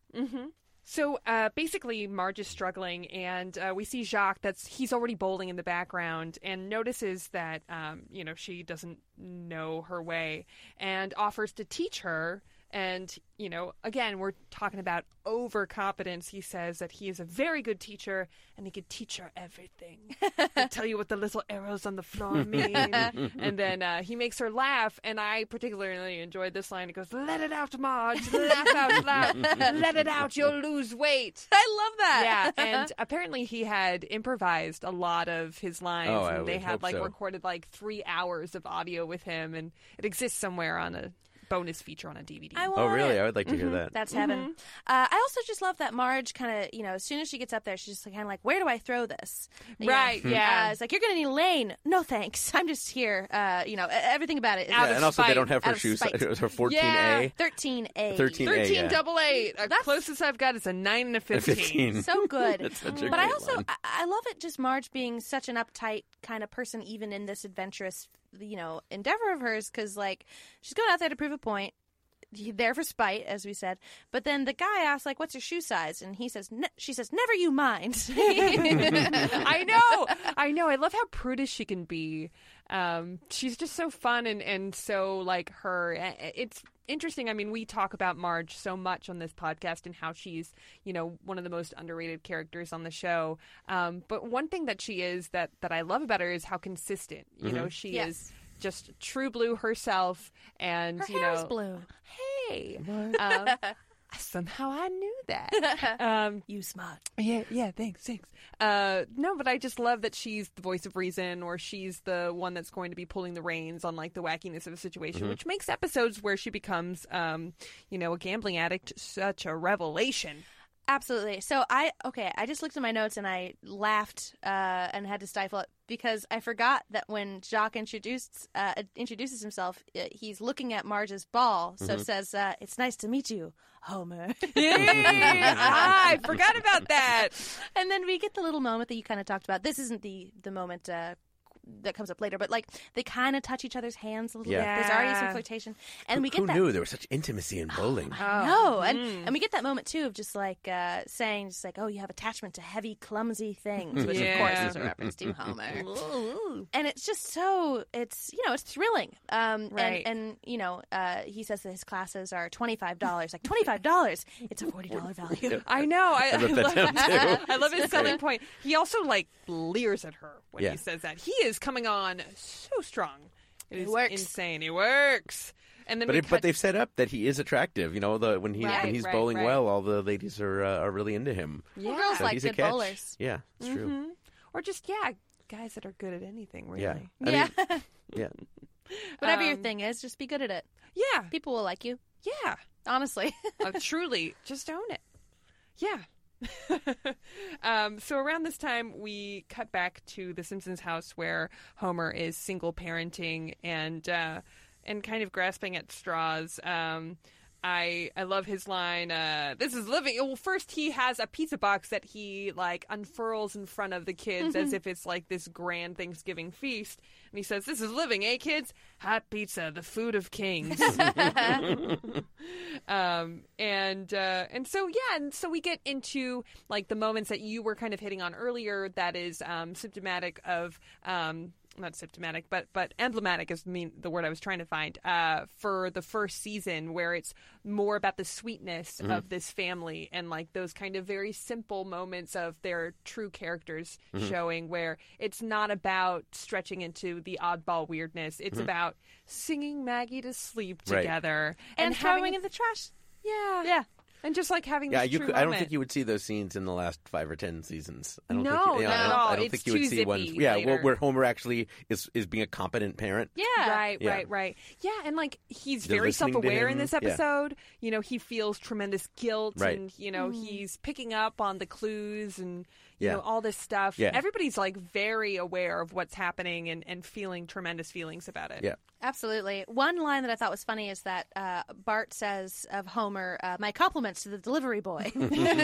So basically, Marge is struggling, and we see Jacques. He's already bowling in the background, and notices that you know, she doesn't know her way, and offers to teach her. And, you know, again, we're talking about overcompetence. He says that he is a very good teacher and he could teach her everything. He'll tell you what the little arrows on the floor mean. And then he makes her laugh. And I particularly enjoyed this line. It goes, "Let it out, Marge. Laugh out loud. Let it out. You'll lose weight."
I love that.
Yeah. And apparently he had improvised a lot of his lines. And they had recorded 3 hours of audio with him. And it exists somewhere on a bonus feature on a DVD.
Oh, really? I would like to hear that.
That's heaven. I also just love that Marge kind of, you know, as soon as she gets up there, she's just kind of like, where do I throw this?
Right, yeah.
It's like, you're going to need a lane. No, thanks. I'm just here. You know, everything about it is
and also they don't have her shoes. It was her 14A.
Yeah, 13A.
13A,
13AA. The closest I've got is a 9 and a 15.
So good.
That's such a
but I
great
also,
line.
I love it just Marge being such an uptight kind of person, even in this adventurous, you know, endeavor of hers, because, like, she's going out there to prove a point. There for spite, as we said. But then the guy asks, like, what's your shoe size? And she says, never you mind.
I know. I love how prudish she can be. She's just so fun and so, like, her. It's interesting. I mean, we talk about Marge so much on this podcast and how she's, you know, one of the most underrated characters on the show. But one thing that she is that I love about her is how consistent. You know, she is just true blue herself, and
her
you
hair
know,
is blue.
Hey, somehow I knew that.
You smart.
Yeah. Thanks. No, but I just love that she's the voice of reason, or she's the one that's going to be pulling the reins on, like, the wackiness of a situation, which makes episodes where she becomes, you know, a gambling addict such a revelation.
Absolutely. So I just looked at my notes and I laughed and had to stifle it because I forgot that when Jacques introduces himself, he's looking at Marge's ball. So it says, "It's nice to meet you, Homer."
I forgot about that.
And then we get the little moment that you kind of talked about. This isn't the moment that comes up later, but like they kind of touch each other's hands a little
Yeah.
bit. There's already some flirtation, and we get
Who
that.
knew there was such intimacy in bowling?
No, and we get that moment too of just like saying, just like, oh, you have attachment to heavy, clumsy things, which of course is a reference to Homer. And it's just so it's thrilling.
Right.
And he says that his classes are $25. Like $25, it's a $40 value.
I know. I
wrote that
love
down, too.
I love his selling point. He also like leers at her when
Yeah.
he says that. He is coming on so strong. It
works.
insane. It works. And then
But they've set up that he is attractive. When he's
Right,
bowling
right.
well, all the ladies are really into him.
Well, girls
So
like
he's a
good
catch.
bowlers.
Yeah, it's true.
or just guys that are good at anything, really.
Yeah.
Yeah.
Yeah.
Whatever your thing is, just be good at it.
Yeah.
People will like you.
Yeah.
Honestly.
Truly, just own it. Yeah. So around this time, we cut back to the Simpsons house where Homer is single parenting and kind of grasping at straws. I love his line. This is living. Well, first he has a pizza box that he like unfurls in front of the kids as if it's like this grand Thanksgiving feast, and he says, "This is living, eh, kids? Hot pizza, the food of kings." And so we get into like the moments that you were kind of hitting on earlier. That is symptomatic of. Not symptomatic, but emblematic is the word I was trying to find for the first season, where it's more about the sweetness of this family and like those kind of very simple moments of their true characters showing, where it's not about stretching into the oddball weirdness. It's about singing Maggie to sleep
Right.
together
and throwing in the trash.
Yeah.
Yeah.
And just like having
Yeah,
this true
I don't
moment.
think you would see those scenes in the last 5 or 10 seasons. I don't
No,
think
not at all.
I don't
It's
think you would
too
see ones.
zippy
Yeah,
later.
where Homer actually is being a competent parent.
Yeah.
Right.
Yeah.
Yeah, and like he's
They're
very
listening to
self-aware in
him.
this
Yeah.
episode. He feels tremendous guilt,
Right.
and he's picking up on the clues and
Yeah.
all this stuff.
Yeah.
Everybody's like very aware of what's happening and feeling tremendous feelings about it.
Yeah.
Absolutely. One line that I thought was funny is that Bart says of Homer, "My compliments to the delivery boy."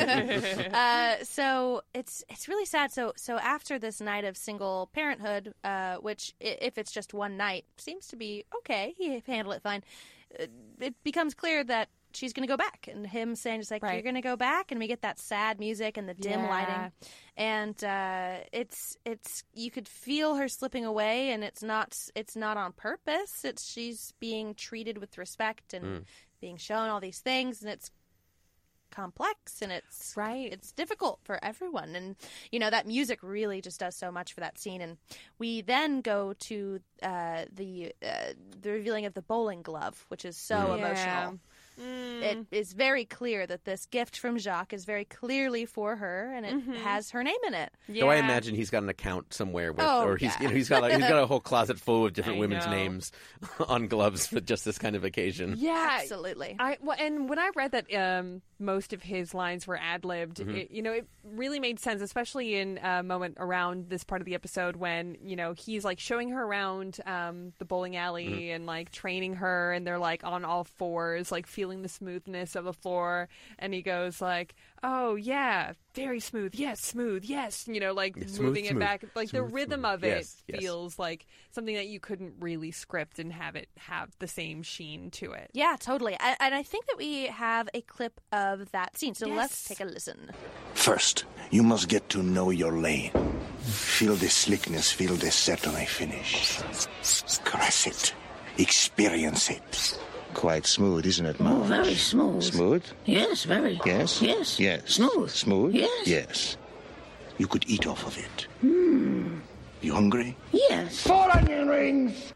So it's really sad. So after this night of single parenthood, which if it's just one night seems to be okay, he handled it fine. It becomes clear that she's going to go back, and him saying just like,
Right.
"You're going to go back," and we get that sad music and the dim
Yeah.
lighting, and it's you could feel her slipping away, and it's not on purpose. She's being treated with respect and being shown all these things, and it's complex and it's
Right.
it's difficult for everyone, and that music really just does so much for that scene. And we then go to the revealing of the bowling glove, which is so emotional. It is very clear that this gift from Jacques is very clearly for her, and it has her name in it.
So I imagine he's got an account somewhere, or he's
yeah.
he's got a whole closet full of different
I
women's
know.
names on gloves for just this kind of occasion.
Yeah,
Absolutely.
And when I read that most of his lines were ad-libbed, it really made sense, especially in a moment around this part of the episode when, he's like showing her around the bowling alley and like training her, and they're like on all fours, like feeling the smoothness of the floor, and he goes like, "Oh yeah, very smooth, yes, like
smooth,
moving it
smooth.
back, like the
Smooth,
rhythm
smooth.
of it
Yes.
feels like something that you couldn't really script and have it have the same sheen to it."
Yeah, totally. And I think that we have a clip of that scene, so
Yes.
let's take a listen.
First, you must get to know your lane. Feel the slickness, feel the certainty finish. Caress it. Experience it. Quite smooth, isn't it, Mom?
Oh, very smooth.
Smooth?
Yes, very.
Yes?
Yes.
Yes.
Smooth.
Smooth?
Yes.
Yes. You could eat off of it. You hungry?
Yes.
4 onion rings!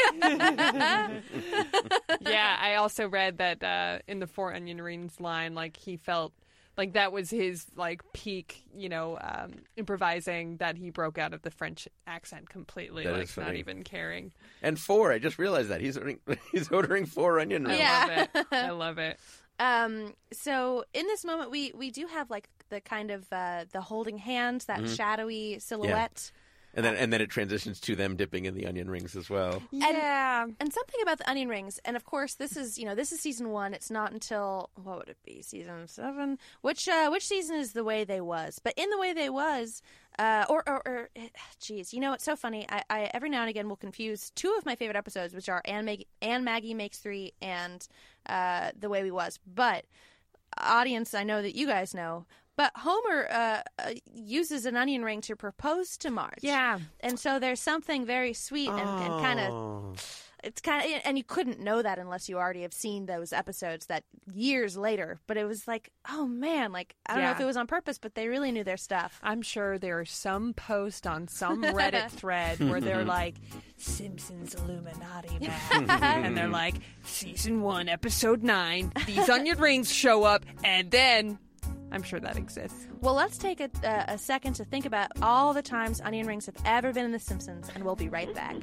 Yeah, I also read that in the 4 onion rings line, like he felt like that was his like peak, improvising, that he broke out of the French accent completely,
That
like
is
not
funny.
even caring.
And 4, I just realized that he's ordering 4 onion rings.
Yeah.
I love it.
So in this moment, we do have like the kind of the holding hands, that shadowy silhouette.
And then it transitions to them dipping in the onion rings as well.
Yeah.
And something about the onion rings, and of course this is season 1. It's not until, what would it be, season 7? Which season is The Way They Was? But in The Way They Was, Geez, you know, it's so funny. I every now and again will confuse two of my favorite episodes, which are Anne Maggie Makes Three and The Way We Was. But audience, I know that you guys know, but Homer uses an onion ring to propose to Marge.
Yeah.
And so there's something very sweet and kind of... It's kind of, and you couldn't know that unless you already have seen those episodes that years later. But it was like, oh man, like I don't know if it was on purpose, but they really knew their stuff.
I'm sure there's some post on some Reddit thread where they're like, Simpsons Illuminati man, and they're like, season 1, episode 9, these onion rings show up, and then I'm sure that exists.
Well, let's take a second to think about all the times onion rings have ever been in The Simpsons, and we'll be right back.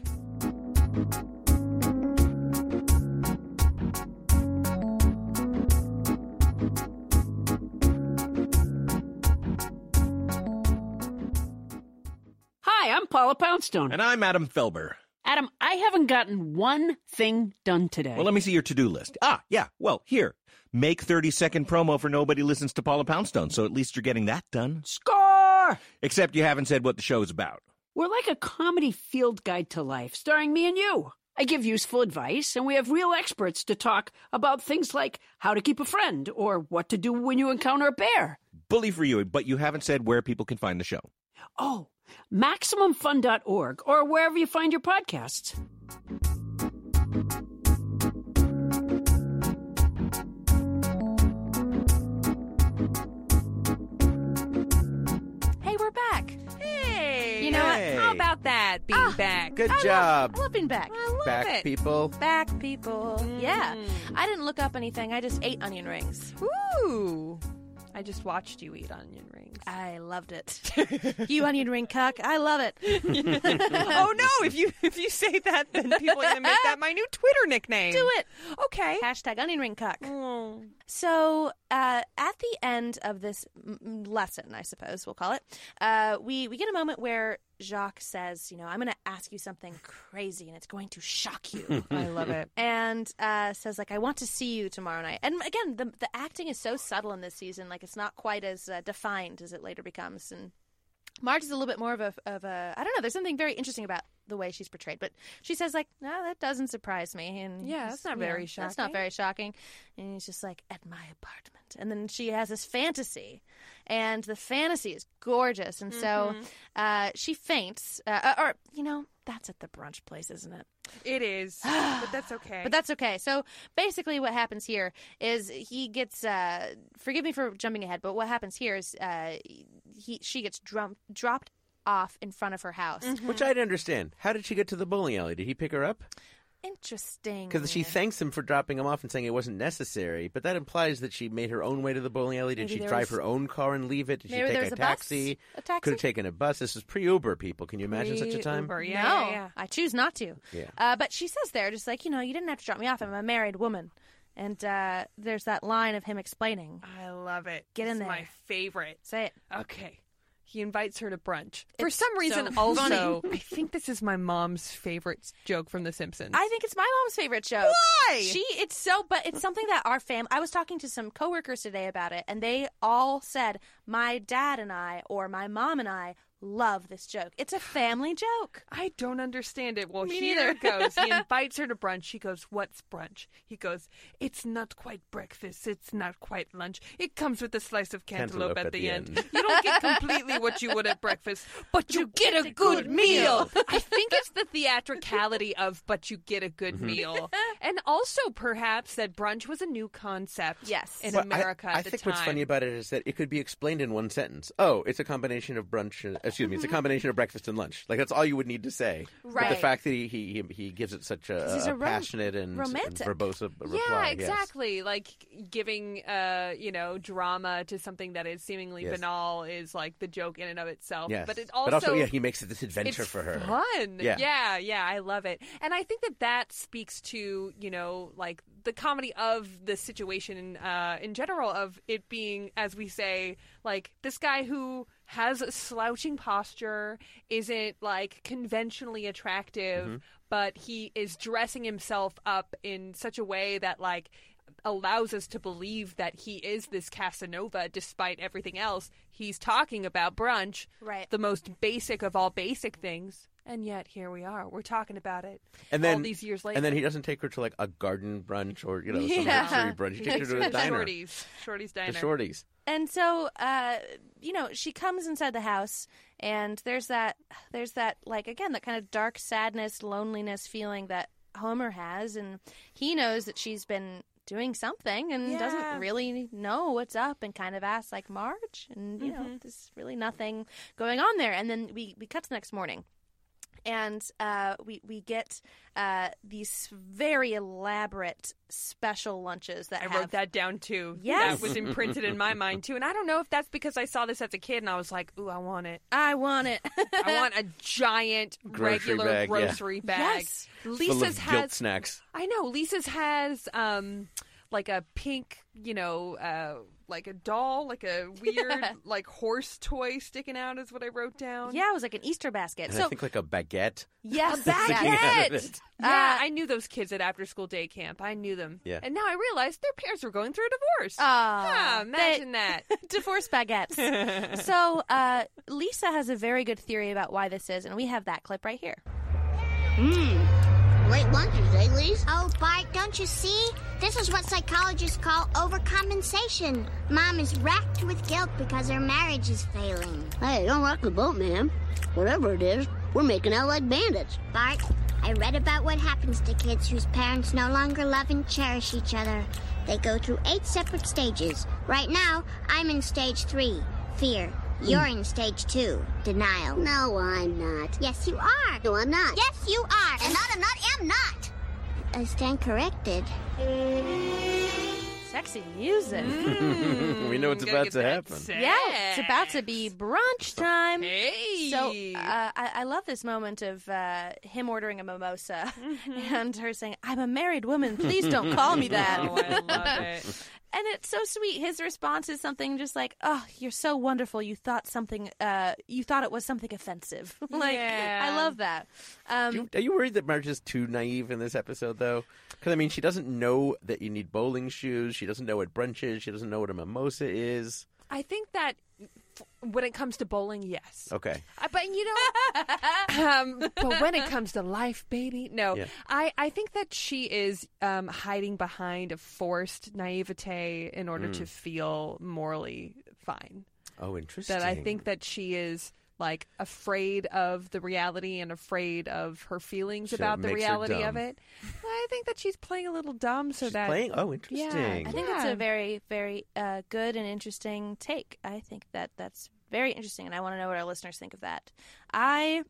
Hi, I'm Paula Poundstone.
And I'm Adam Felber.
Adam, I haven't gotten one thing done today.
Well, let me see your to-do list. Yeah. Well, here. Make 30-second promo for Nobody Listens to Paula Poundstone, so at least you're getting that done.
Score!
Except you haven't said what the show's about.
We're like a comedy field guide to life, starring me and you. I give useful advice, and we have real experts to talk about things like how to keep a friend or what to do when you encounter a bear.
Bully for you, but you haven't said where people can find the show.
Oh, MaximumFun.org or wherever you find your podcasts.
Hey, we're back.
Hey.
You know what?
How about that, being back?
Good job.
I love being back.
I love
Back
it.
people.
Back, people. Yeah. I didn't look up anything. I just ate onion rings.
Ooh. I just watched you eat onion rings.
I loved it. You onion ring cuck. I love it.
Oh no! If you say that, then people are gonna make that my new Twitter nickname.
Do it.
Okay.
Hashtag onion ring cuck.
Oh.
So at the end of this lesson, I suppose we'll call it, we get a moment where Jacques says, you know, I'm going to ask you something crazy and it's going to shock you.
I love it.
And says, like, I want to see you tomorrow night. And again, the acting is so subtle in this season. Like, it's not quite as defined as it later becomes. And Marge is a little bit more of a I don't know, there's something very interesting about the way she's portrayed. But she says, like, no, that doesn't surprise me. And
yeah, that's not very shocking.
That's not very shocking. And he's just like, at my apartment. And then she has this fantasy. And the fantasy is gorgeous. And so she faints. Or, you know, that's at the brunch place, isn't it?
It is. But that's okay.
But that's okay. So basically what happens here is he gets, forgive me for jumping ahead, but what happens here is she gets dropped off in front of her house.
Which I'd understand. How did she get to the bowling alley? Did he pick her up?
Interesting.
Because she thanks him for dropping him off and saying it wasn't necessary, but that implies that she made her own way to the bowling alley. Did she drive her own car and leave it? Did she take a taxi?
A taxi?
Could have taken a bus. This is pre-Uber, people. Can you imagine such a time?
Pre-Uber,
yeah. I choose not to.
Yeah.
But she says there, just like, you know, you didn't have to drop me off. I'm a married woman. And there's that line of him explaining.
I love it.
Get in
It's
there.
my favorite.
Say it.
Okay. He invites her to brunch. For
It's
some reason,
so
also,
funny.
I think this is my mom's favorite joke from The Simpsons.
I think it's my mom's favorite joke.
Why?
But it's something that our I was talking to some coworkers today about it, and they all said, my dad and I, or my mom and I, love this joke. It's a family joke.
I don't understand it. Well,
Me
here
neither.
it goes. He invites her to brunch. She goes, what's brunch? He goes, it's not quite breakfast. It's not quite lunch. It comes with a slice of cantaloupe at the end. You don't get completely what you would at breakfast, but you get a good meal. I think it's the theatricality of, but you get a good meal. And also, perhaps, that brunch was a new concept in America
I
at the
think
time.
what's funny about it is that it could be explained in one sentence. Oh, it's a combination of brunch and, it's a combination of breakfast and lunch. Like, that's all you would need to say.
Right.
But the fact that he gives it such a passionate and verbose reply.
Yeah, exactly. Like giving drama to something that is seemingly banal is like the joke in and of itself.
Yes.
But it also
he makes it this adventure for her.
Fun.
Yeah,
I love it. And I think that speaks to, like the comedy of the situation in general, of it being, as we say, like this guy who has a slouching posture, isn't like conventionally attractive, but he is dressing himself up in such a way that like allows us to believe that he is this Casanova despite everything else. He's talking about brunch,
right?
The most basic of all basic things. And yet, here we are. We're talking about it all these years later.
And then he doesn't take her to, like, a garden brunch or, some luxury brunch. He takes her to a diner.
Shorty's diner.
The Shorty's.
And so, she comes inside the house, and there's that, like, again, that kind of dark sadness, loneliness feeling that Homer has. And he knows that she's been doing something and doesn't really know what's up and kind of asks, like, Marge? And, there's really nothing going on there. And then we cut to the next morning. And we get these very elaborate special lunches that
I wrote that down too.
Yes.
That was imprinted in my mind too. And I don't know if that's because I saw this as a kid and I was like, ooh, I want it.
I want it.
I want a giant regular grocery bag.
Yes.
Lisa's has guilt snacks.
I know. Lisa's has like a pink, like a doll, like a weird, like horse toy sticking out is what I wrote down.
Yeah, it was like an Easter basket.
And I think like a baguette.
Yes,
a baguette. Yeah, I knew those kids at after school day camp. I knew them.
Yeah.
And now I realized their parents were going through a divorce. Imagine that.
Divorce baguettes. So Lisa has a very good theory about why this is, and we have that clip right here.
Late lunches, eh, Lise? Oh, Bart, don't you see? This is what psychologists call overcompensation. Mom is racked with guilt because her marriage is failing.
Hey, don't rock the boat, ma'am. Whatever it is, we're making out like bandits.
Bart, I read about what happens to kids whose parents no longer love and cherish each other. They go through 8 separate stages. Right now, I'm in stage 3, fear. You're in stage 2, denial.
No, I'm not.
Yes, you are.
No, I'm not.
Yes, you are.
I'm not.
I stand corrected.
Sexy music.
We know what's about to happen.
Yeah, it's about to be brunch time.
Hey.
So I love this moment of him ordering a mimosa and her saying, "I'm a married woman. Please don't call me that."
Oh, I love it.
And it's so sweet. His response is something just like, "Oh, you're so wonderful. You thought it was something offensive." I love that.
Are you worried that Marge is too naive in this episode, though? Because, I mean, she doesn't know that you need bowling shoes. She doesn't know what brunch is. She doesn't know what a mimosa is.
I think that when it comes to bowling, yes.
Okay.
But, but when it comes to life, baby, no.
Yeah.
I think that she is hiding behind a forced naivete in order to feel morally fine.
Oh, interesting.
That I think that she is, like, afraid of the reality and afraid of her feelings about the reality of it. I think that she's playing a little dumb so that...
Playing? Oh, interesting.
Yeah, I think it's a very, very good and interesting take. I think that that's very interesting, and I want to know what our listeners think of that. I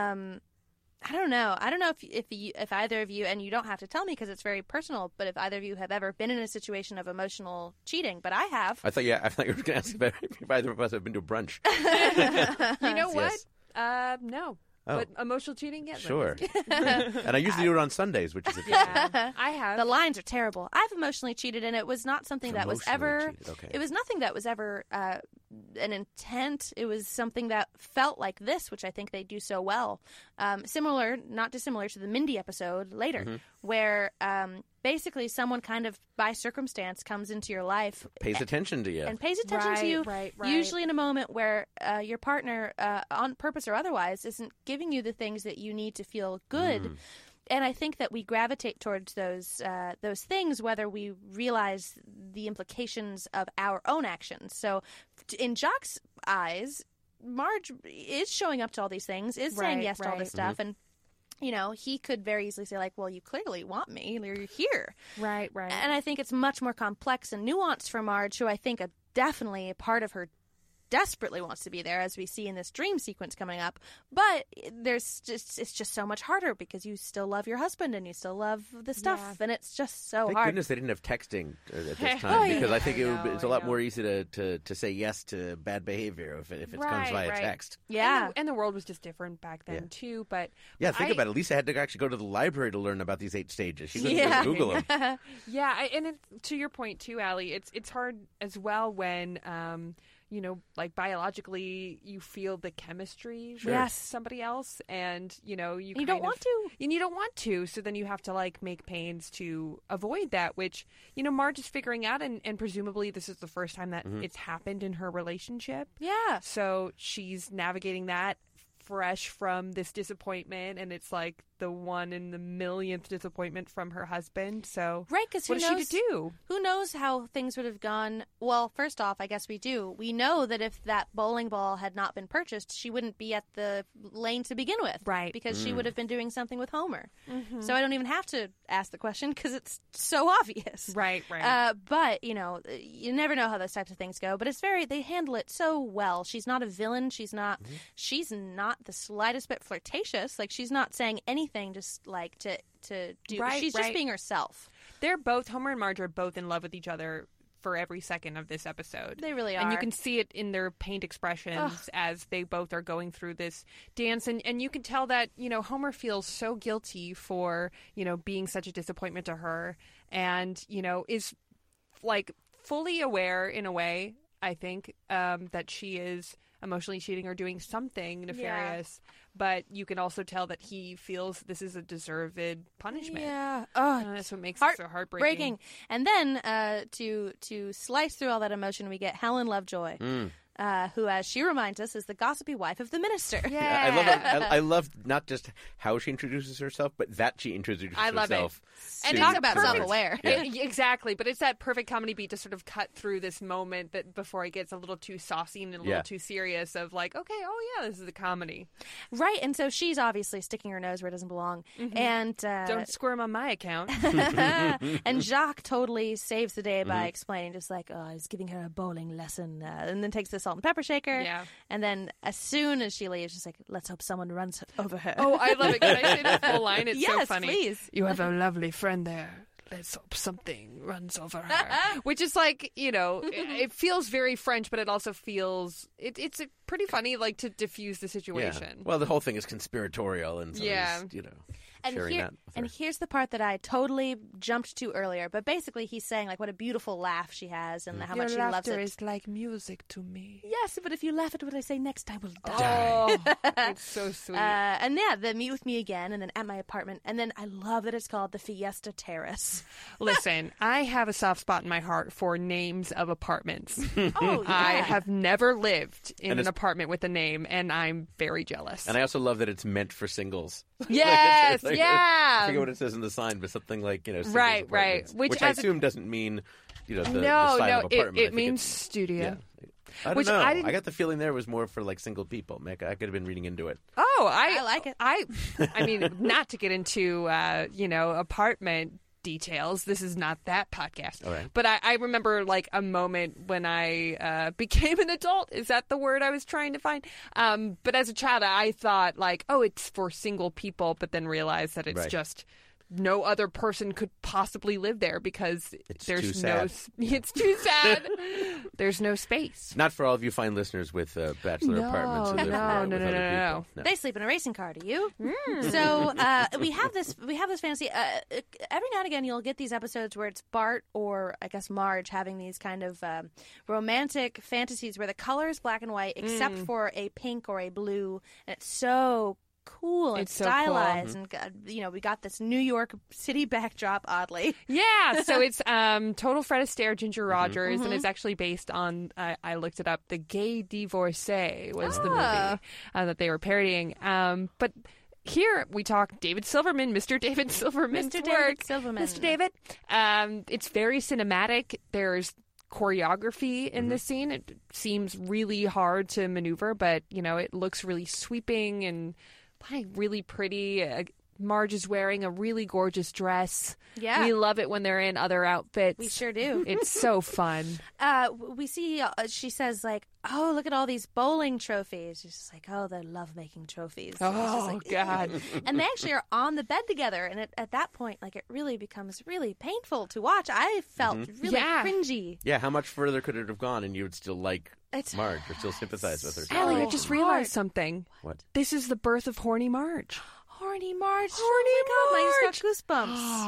don't know. I don't know if either of you, and you don't have to tell me because it's very personal, but if either of you have ever been in a situation of emotional cheating, but I have.
I thought you were going to ask about if either of us have been to brunch.
You know what? No.
Oh.
But emotional cheating, yes.
Sure. And I usually do it on Sundays, which is a
yeah, I have.
The lines are terrible. I've emotionally cheated, and it was not something that was ever.
Okay.
It was nothing that was ever an intent. It was something that felt like this, which I think they do so well. Not dissimilar to the Mindy episode later, where basically someone kind of by circumstance comes into your life,
pays attention to you,
and pays attention to you.
Right.
Usually in a moment where your partner, on purpose or otherwise, isn't giving you the things that you need to feel good. And I think that we gravitate towards those things, whether we realize the implications of our own actions. So, in Jock's eyes, Marge is showing up to all these things, is saying yes to all this stuff, and he could very easily say, like, well, you clearly want me. You're here.
Right.
And I think it's much more complex and nuanced for Marge, who I think definitely a part of her desperately wants to be there, as we see in this dream sequence coming up. But it's just so much harder because you still love your husband and you still love the stuff, and it's just so
Thank
hard.
goodness they didn't have texting at this time, because I think it's a lot more easy to say yes to bad behavior if it comes via text.
Yeah,
and the world was just different back then too. But
think about it. Lisa had to actually go to the library to learn about these 8 stages. She couldn't just Google them.
Yeah, and to your point too, Allie, it's hard as well when like biologically you feel the chemistry
Sure.
with
Yes.
somebody else, and you
don't want to.
and you don't want to, so then you have to like make pains to avoid that, which Marge is figuring out, and presumably this is the first time that it's happened in her relationship.
Yeah.
So she's navigating that fresh from this disappointment, and it's like the 1 in the millionth disappointment from her husband. So
Right, because
what is she to do?
Who knows how things would have gone? Well, first off, I guess we do. We know that if that bowling ball had not been purchased, she wouldn't be at the lane to begin with.
Right.
Because she would have been doing something with Homer.
Mhm.
So I don't even have to ask the question because it's so obvious.
Right.
But, you never know how those types of things go. But they handle it so well. She's not a villain. She's not the slightest bit flirtatious. Like, she's not saying anything just like to do.
Right,
She's just being herself.
Homer and Marge are both in love with each other for every second of this episode.
They really are.
And you can see it in their paint expressions as they both are going through this dance. And you can tell that, Homer feels so guilty for, being such a disappointment to her, and, is like fully aware in a way, I think, that she is emotionally cheating or doing something nefarious.
Yeah.
But you can also tell that he feels this is a deserved punishment.
Yeah.
That's what makes it so heartbreaking.
And then to slice through all that emotion, we get Helen Lovejoy. Who, as she reminds us, is the gossipy wife of the minister.
Yeah, I love not just how she introduces herself, but that she introduces herself.
I love it.
And talk about self-aware.
Yeah.
Exactly, but it's that perfect comedy beat to sort of cut through this moment that before it gets a little too saucy and a little too serious of like, okay, oh yeah, this is a comedy.
Right, and so she's obviously sticking her nose where it doesn't belong. And
don't squirm on my account.
And Jacques totally saves the day by explaining, just like, I was giving her a bowling lesson, and then takes the salt and pepper shaker.
Yeah.
And then as soon as she leaves, she's like, let's hope someone runs over her.
Oh, I love it. Can I say the full line? It's so
Yes,
funny.
please.
You have a lovely friend there. Let's hope something runs over her. Which is like, it feels very French, but it also feels it's pretty funny, like, to diffuse the situation.
Yeah. Well, the whole thing is conspiratorial, and so
And
sharing that with her.
here's the part that I totally jumped to earlier. But basically, he's saying like what a beautiful laugh she has and how much she loves it.
Your laughter is like music to me.
Yes, but if you laugh at what I say next, I will die.
Oh, it's so sweet.
And the meet with me again, and then at my apartment, and then I love that it's called the Fiesta Terrace.
Listen, I have a soft spot in my heart for names of apartments.
Oh, yeah.
I have never lived in an apartment with a name, and I'm very jealous.
And I also love that it's meant for singles.
Yes,
Like,
yeah.
I forget what it says in the sign, but something like, singles
Right.
apartments,
Which
I
as a-
assume doesn't mean, the style
no,
of apartment. I
it
think
means
it's-
studio.
Yeah. I don't
Which
know.
I
got the feeling there was more for like single people. I could have been reading into it.
Oh,
I like it.
I mean, not to get into apartment details. This is not that podcast.
All right.
But I remember like a moment when I became an adult. Is that the word I was trying to find? But as a child, I thought like, oh, it's for single people, but then realized that it's
Right.
just no other person could possibly live there because there's
too
no.
sad.
It's too sad. There's no space.
Not for all of you fine listeners with bachelor apartments who live with other people. No.
They sleep in a racing car. Do you? So we have this fantasy. Every now and again, you'll get these episodes where it's Bart or I guess Marge having these kind of romantic fantasies where the color is black and white, except for a pink or a blue, and it's so cool and
It's so cool.
stylized, and we got this New York City backdrop. Oddly,
Yeah, so it's Total Fred Astaire, Ginger Rogers, and it's actually based on, I looked it up, The Gay Divorcee was the movie that they were parodying. But here we talk David Silverman, Mr. David Silverman.
Mr. David Silverman.
Mr. David. It's very cinematic. There's choreography in this scene. It seems really hard to maneuver, but, it looks really sweeping and really pretty. Marge is wearing a really gorgeous dress.
Yeah.
We love it when they're in other outfits.
we sure do.
It's so fun.
We see, she says, like, oh, look at all these bowling trophies. She's just like, oh, they're love-making trophies. And it's just
Oh,
like,
God.
And they actually are on the bed together. And at that point, like, it really becomes really painful to watch. I felt really
Yeah.
cringy.
Yeah, how much further could it have gone and you would still like
It's-
Marge or still sympathize with her?
Allie, I just realized
hard.
something.
What?
This is the birth of Horny Marge.
Horny Marge.
Horny
oh my God,
Marge.
I just got goosebumps.
Oh,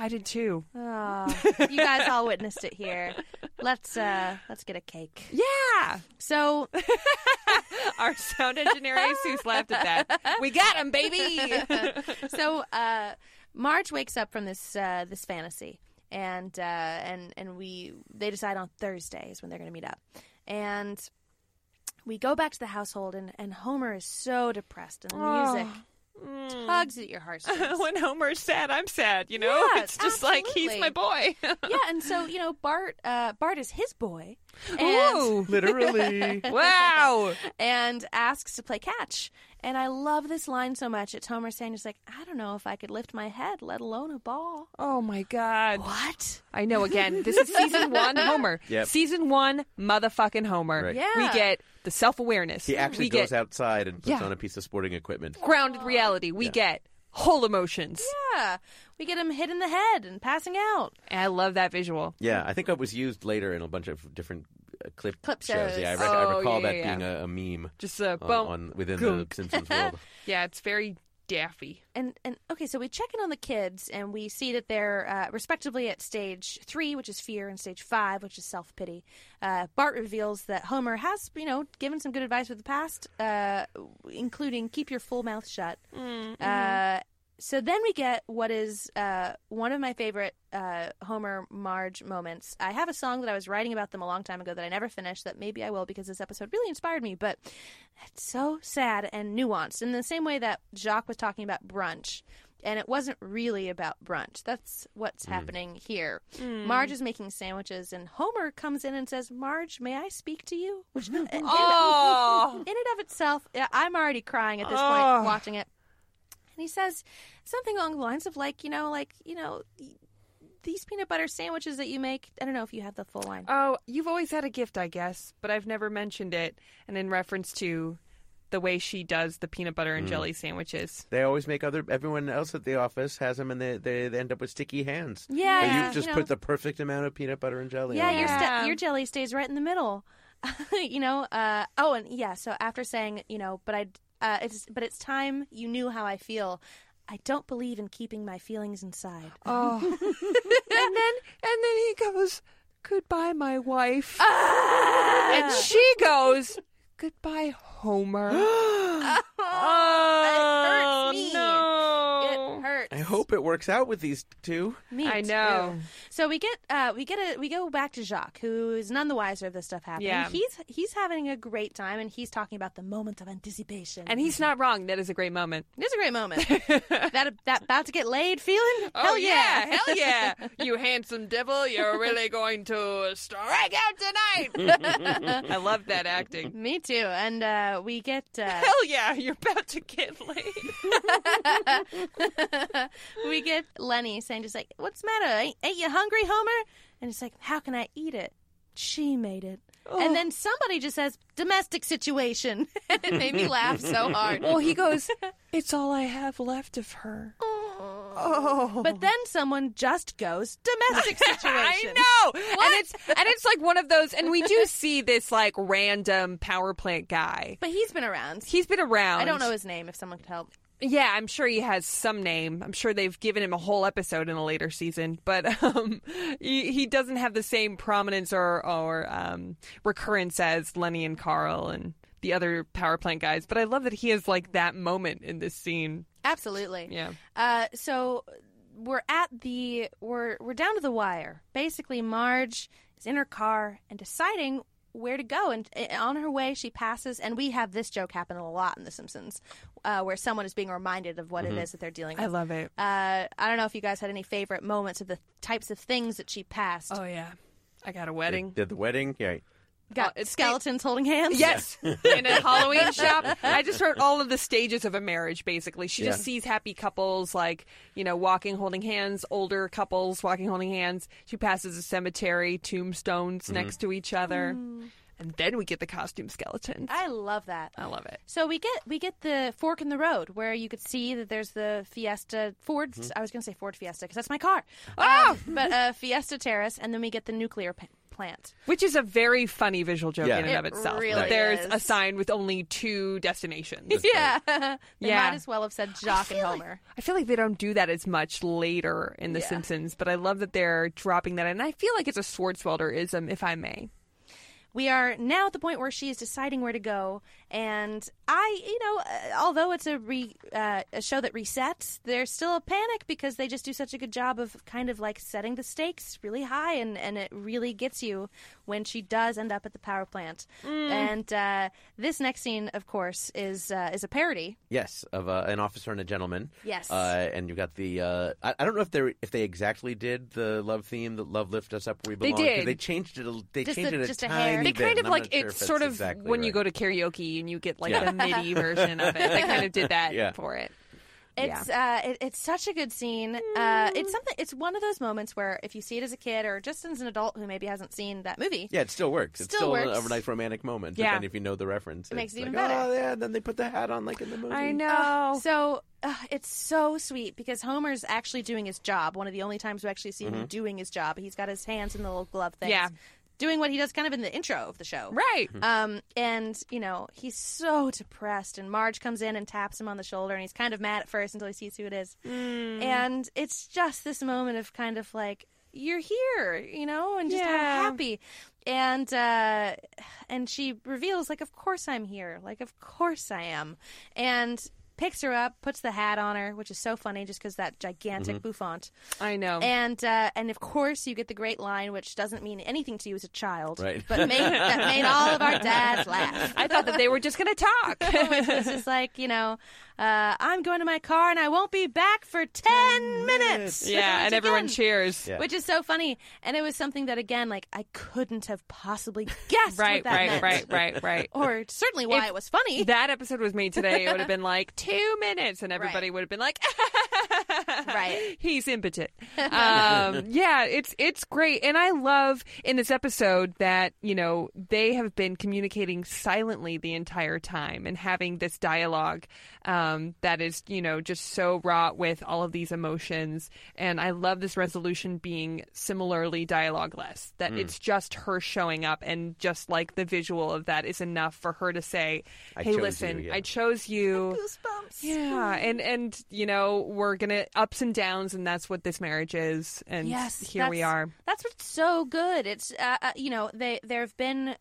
I did too.
Oh, you guys all witnessed it here. Let's get a cake.
Yeah.
So
our sound engineer Jesus laughed at that. We got him, baby.
So Marge wakes up from this fantasy, and they decide on Thursdays when they're going to meet up, and we go back to the household, and Homer is so depressed, and the music tugs at your heartstrings.
When Homer's sad, I'm sad, you know?
Yeah,
it's just like, he's my boy.
Yeah, and so, Bart is his boy.
Ooh.
Literally.
Wow.
And asks to play catch. And I love this line so much. It's Homer saying, just like, I don't know if I could lift my head, let alone a ball.
Oh, my God.
What?
I know, again, this is season 1 Homer.
Yep.
Season 1 motherfucking Homer.
Right.
Yeah.
We get the self-awareness.
He actually goes outside and puts on a piece of sporting equipment.
Grounded reality. We get whole emotions.
Yeah. We get him hit in the head and passing out.
And I love that visual.
Yeah, I think it was used later in a bunch of different clip shows.
shows.
Yeah, I recall that
yeah.
being a meme.
Just a
within the Simpsons world.
Yeah, it's very daffy.
And okay, so we check in on the kids, and we see that they're respectively at stage 3, which is fear, and stage 5, which is self-pity. Bart reveals that Homer has, given some good advice with the past, including keep your full mouth shut. So then we get what is one of my favorite Homer Marge moments. I have a song that I was writing about them a long time ago that I never finished, that maybe I will because this episode really inspired me, but it's so sad and nuanced. In the same way that Jacques was talking about brunch, and it wasn't really about brunch. That's what's happening here. Marge is making sandwiches, and Homer comes in and says, Marge, may I speak to you? Which, in and of itself, I'm already crying at this point watching it. And he says something along the lines of these peanut butter sandwiches that you make. I don't know if you have the full line.
Oh, you've always had a gift, I guess, but I've never mentioned it. And in reference to the way she does the peanut butter and jelly sandwiches.
They always make everyone else at the office has them, and they end up with sticky hands.
Yeah.
But you just put the perfect amount of peanut butter and jelly on
Yeah, your jelly stays right in the middle. So after saying, but it's time you knew how I feel. I don't believe in keeping my feelings inside.
Oh. and then he goes, goodbye, my wife. And she goes, goodbye, Homer.
It hurts me.
No.
It hurts.
I hope it works out with these two.
Me
I know.
too. So we go back to Jacques, who is none the wiser of this stuff happening.
Yeah.
He's having a great time, and he's talking about the moment of anticipation.
And he's not wrong. That is a great moment.
It is a great moment. that about to get laid feeling?
Oh,
Hell yeah.
Hell yeah. You handsome devil, you're really going to strike out tonight. I love that acting.
Me too. And we get...
Hell yeah, you're about to get laid.
We get Lenny saying just like, what's the matter? Ain't you hungry, Homer? And it's like, how can I eat it? She made it. Oh. And then somebody just says, domestic situation. And it made me laugh so hard.
Well, he goes, it's all I have left of her. Oh.
But then someone just goes, domestic situation.
I know. And it's like one of those, and we do see this like random power plant guy.
But he's been around.
I
don't know his name, if someone could help.
Yeah, I'm sure he has some name. I'm sure they've given him a whole episode in a later season, but he doesn't have the same prominence or recurrence as Lenny and Carl and the other power plant guys. But I love that he has like that moment in this scene.
Absolutely.
Yeah.
So we're down to the wire. Basically, Marge is in her car and deciding where to go, and on her way she passes, and we have this joke happen a lot in The Simpsons, where someone is being reminded of what it is that they're dealing with.
I love it.
I don't know if you guys had any favorite moments of the types of things that she passed.
Oh yeah, I got a wedding.
Did the wedding? Yeah.
Got skeletons holding hands?
Yes. In a Halloween shop. I just wrote all of the stages of a marriage, basically. She just sees happy couples, like, walking, holding hands, older couples walking, holding hands. She passes a cemetery, tombstones next to each other. And then we get the costume skeletons.
I love that.
I love it.
So we get the fork in the road where you could see that there's the Fiesta Ford. I was going to say Ford Fiesta because that's my car. But Fiesta Terrace, and then we get the nuclear plant. plant.
Which is a very funny visual joke
Yeah.
in and of
It
itself.
really
There's
is.
a sign with only 2 destinations.
Yeah. They
Yeah.
might as well have said Jock and Homer.
I feel like they don't do that as much later in The Simpsons, but I love that they're dropping that in. And I feel like it's a Swartzwelder-ism, if I may.
We are now at the point where she is deciding where to go, and although it's a show that resets, there's still a panic because they just do such a good job of kind of like setting the stakes really high, and it really gets you when she does end up at the power plant. And this next scene, of course, is a parody.
Yes, of an officer and a gentleman.
Yes.
And you've got the I don't know if they exactly did the love theme, the love lift us up where we
They
belong. 'Cause
did.
They changed it. They
Just
changed
the-
it
just a
a
hair.
tiny
They
bit.
kind of
and I'm
like,
not sure
it's
if
sort
that's
of
exactly
when you
right.
go to karaoke and you get like the MIDI version of it. They kind of did that
Yeah.
for it.
It's such a good scene. It's one of those moments where if you see it as a kid or just as an adult who maybe hasn't seen that movie,
Yeah, it still works. It's
Still
still
works.
a nice romantic moment.
Yeah.
But then if you know the reference,
It makes
it's
it even
like,
better.
Oh, yeah, and then they put the hat on like in the movie.
I know.
So it's so sweet because Homer's actually doing his job. One of the only times we actually see him doing his job. He's got his hands in the little glove things.
Yeah.
Doing what he does kind of in the intro of the show.
Right.
And, he's so depressed. And Marge comes in and taps him on the shoulder. And he's kind of mad at first until he sees who it is. And it's just this moment of kind of like, you're here, and just how happy. And she reveals, like, of course I'm here. Like, of course I am. And picks her up, puts the hat on her, which is so funny just because that gigantic bouffant.
I know.
And of course you get the great line, which doesn't mean anything to you as a child,
Right.
but that made all of our dads laugh.
I thought that they were just going to talk.
It's just like, I'm going to my car and I won't be back for 10 minutes.
Yeah, and
Which
everyone
again,
cheers.
Yeah.
Which is so funny. And it was something that, again, like, I couldn't have possibly guessed
Right,
what that meant.
right.
Or certainly why
If
it was funny.
That episode was made today, it would have been like 2 minutes, and everybody would have been like,
Right.
He's impotent. Yeah, it's great. And I love in this episode that, they have been communicating silently the entire time and having this dialogue that is, just so wrought with all of these emotions. And I love this resolution being similarly dialogue-less, that it's just her showing up, and just like the visual of that is enough for her to say,
I
hey,
chose
listen,
you, yeah.
I chose you.
Goosebumps.
Yeah, and we're gonna ups and downs, and that's what this marriage is. And
Yes,
here we are.
That's what's so good. It's there have been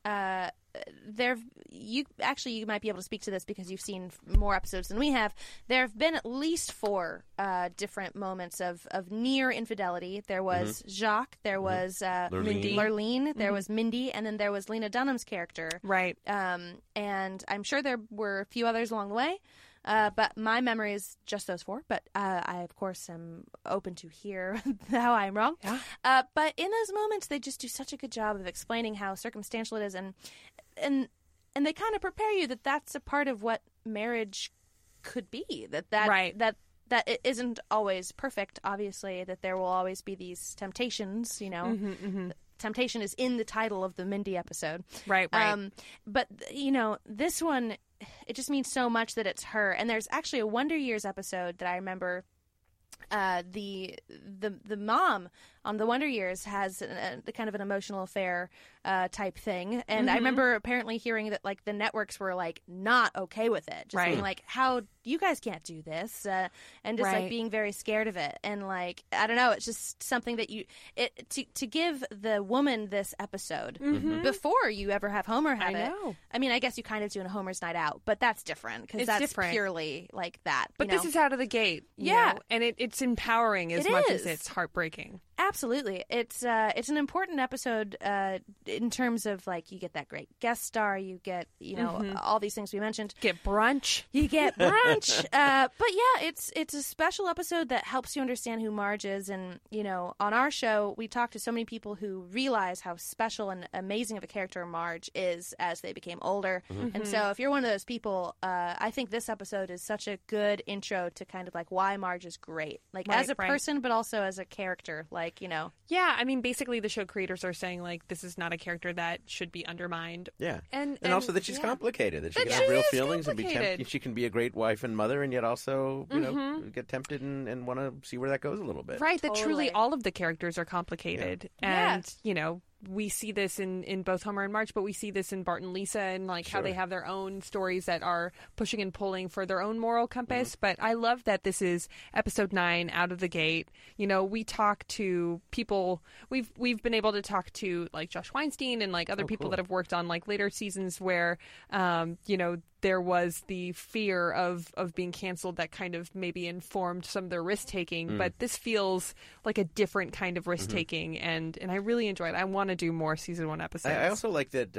you might be able to speak to this because you've seen more episodes than we have. There have been at least 4 different moments of near infidelity. There was Jacques, there was Lurleen, there was Mindy, and then there was Lena Dunham's character.
Right.
And I'm sure there were a few others along the way. But my memory is just those 4. But I, of course, am open to hear how I'm wrong.
Yeah.
But in those moments, they just do such a good job of explaining how circumstantial it is, and they kind of prepare you that that's a part of what marriage could be.
Right.
That it isn't always perfect. Obviously, that there will always be these temptations. Temptation is in the title of the Mindy episode.
Right.
But this one, it just means so much that it's her. And there's actually a Wonder Years episode that I remember. The mom on the Wonder Years has a kind of an emotional affair type thing, and I remember apparently hearing that like the networks were like not okay with it, just being like, "How you guys can't do this," and just like being very scared of it, and like I don't know, it's just something that to give the woman this episode before you ever have Homer have it. I mean, I guess you kind of do in a Homer's Night Out, but that's different because that's
different.
Purely like that.
But this is out of the gate. you know, and it's empowering as much as it's heartbreaking.
Absolutely. It's an important episode in terms of like you get that great guest star, you get all these things we mentioned.
Get brunch.
You get brunch. But yeah, it's a special episode that helps you understand who Marge is, and on our show we talk to so many people who realize how special and amazing of a character Marge is as they became older. And so if you're one of those people, I think this episode is such a good intro to kind of like why Marge is great, like as a person, but also as a character, like.
Yeah, I mean, basically the show creators are saying, like, this is not a character that should be undermined.
Yeah.
And
also that she's complicated, that she
That
can
she
have real
is
feelings and
complicated.
she can be a great wife and mother, and yet also, get tempted and want to see where that goes a little bit.
Right, that truly all of the characters are complicated. And, we see this in both Homer and Marge, but we see this in Bart and Lisa, and like how they have their own stories that are pushing and pulling for their own moral compass. But I love that this is episode 9 out of the gate. You know, we talk to people. We've been able to talk to like Josh Weinstein and like other people that have worked on like later seasons where you know, there was the fear of being canceled that kind of maybe informed some of their risk taking, but this feels like a different kind of risk taking, and I really enjoyed it. I want to do more season 1 episodes.
I also like that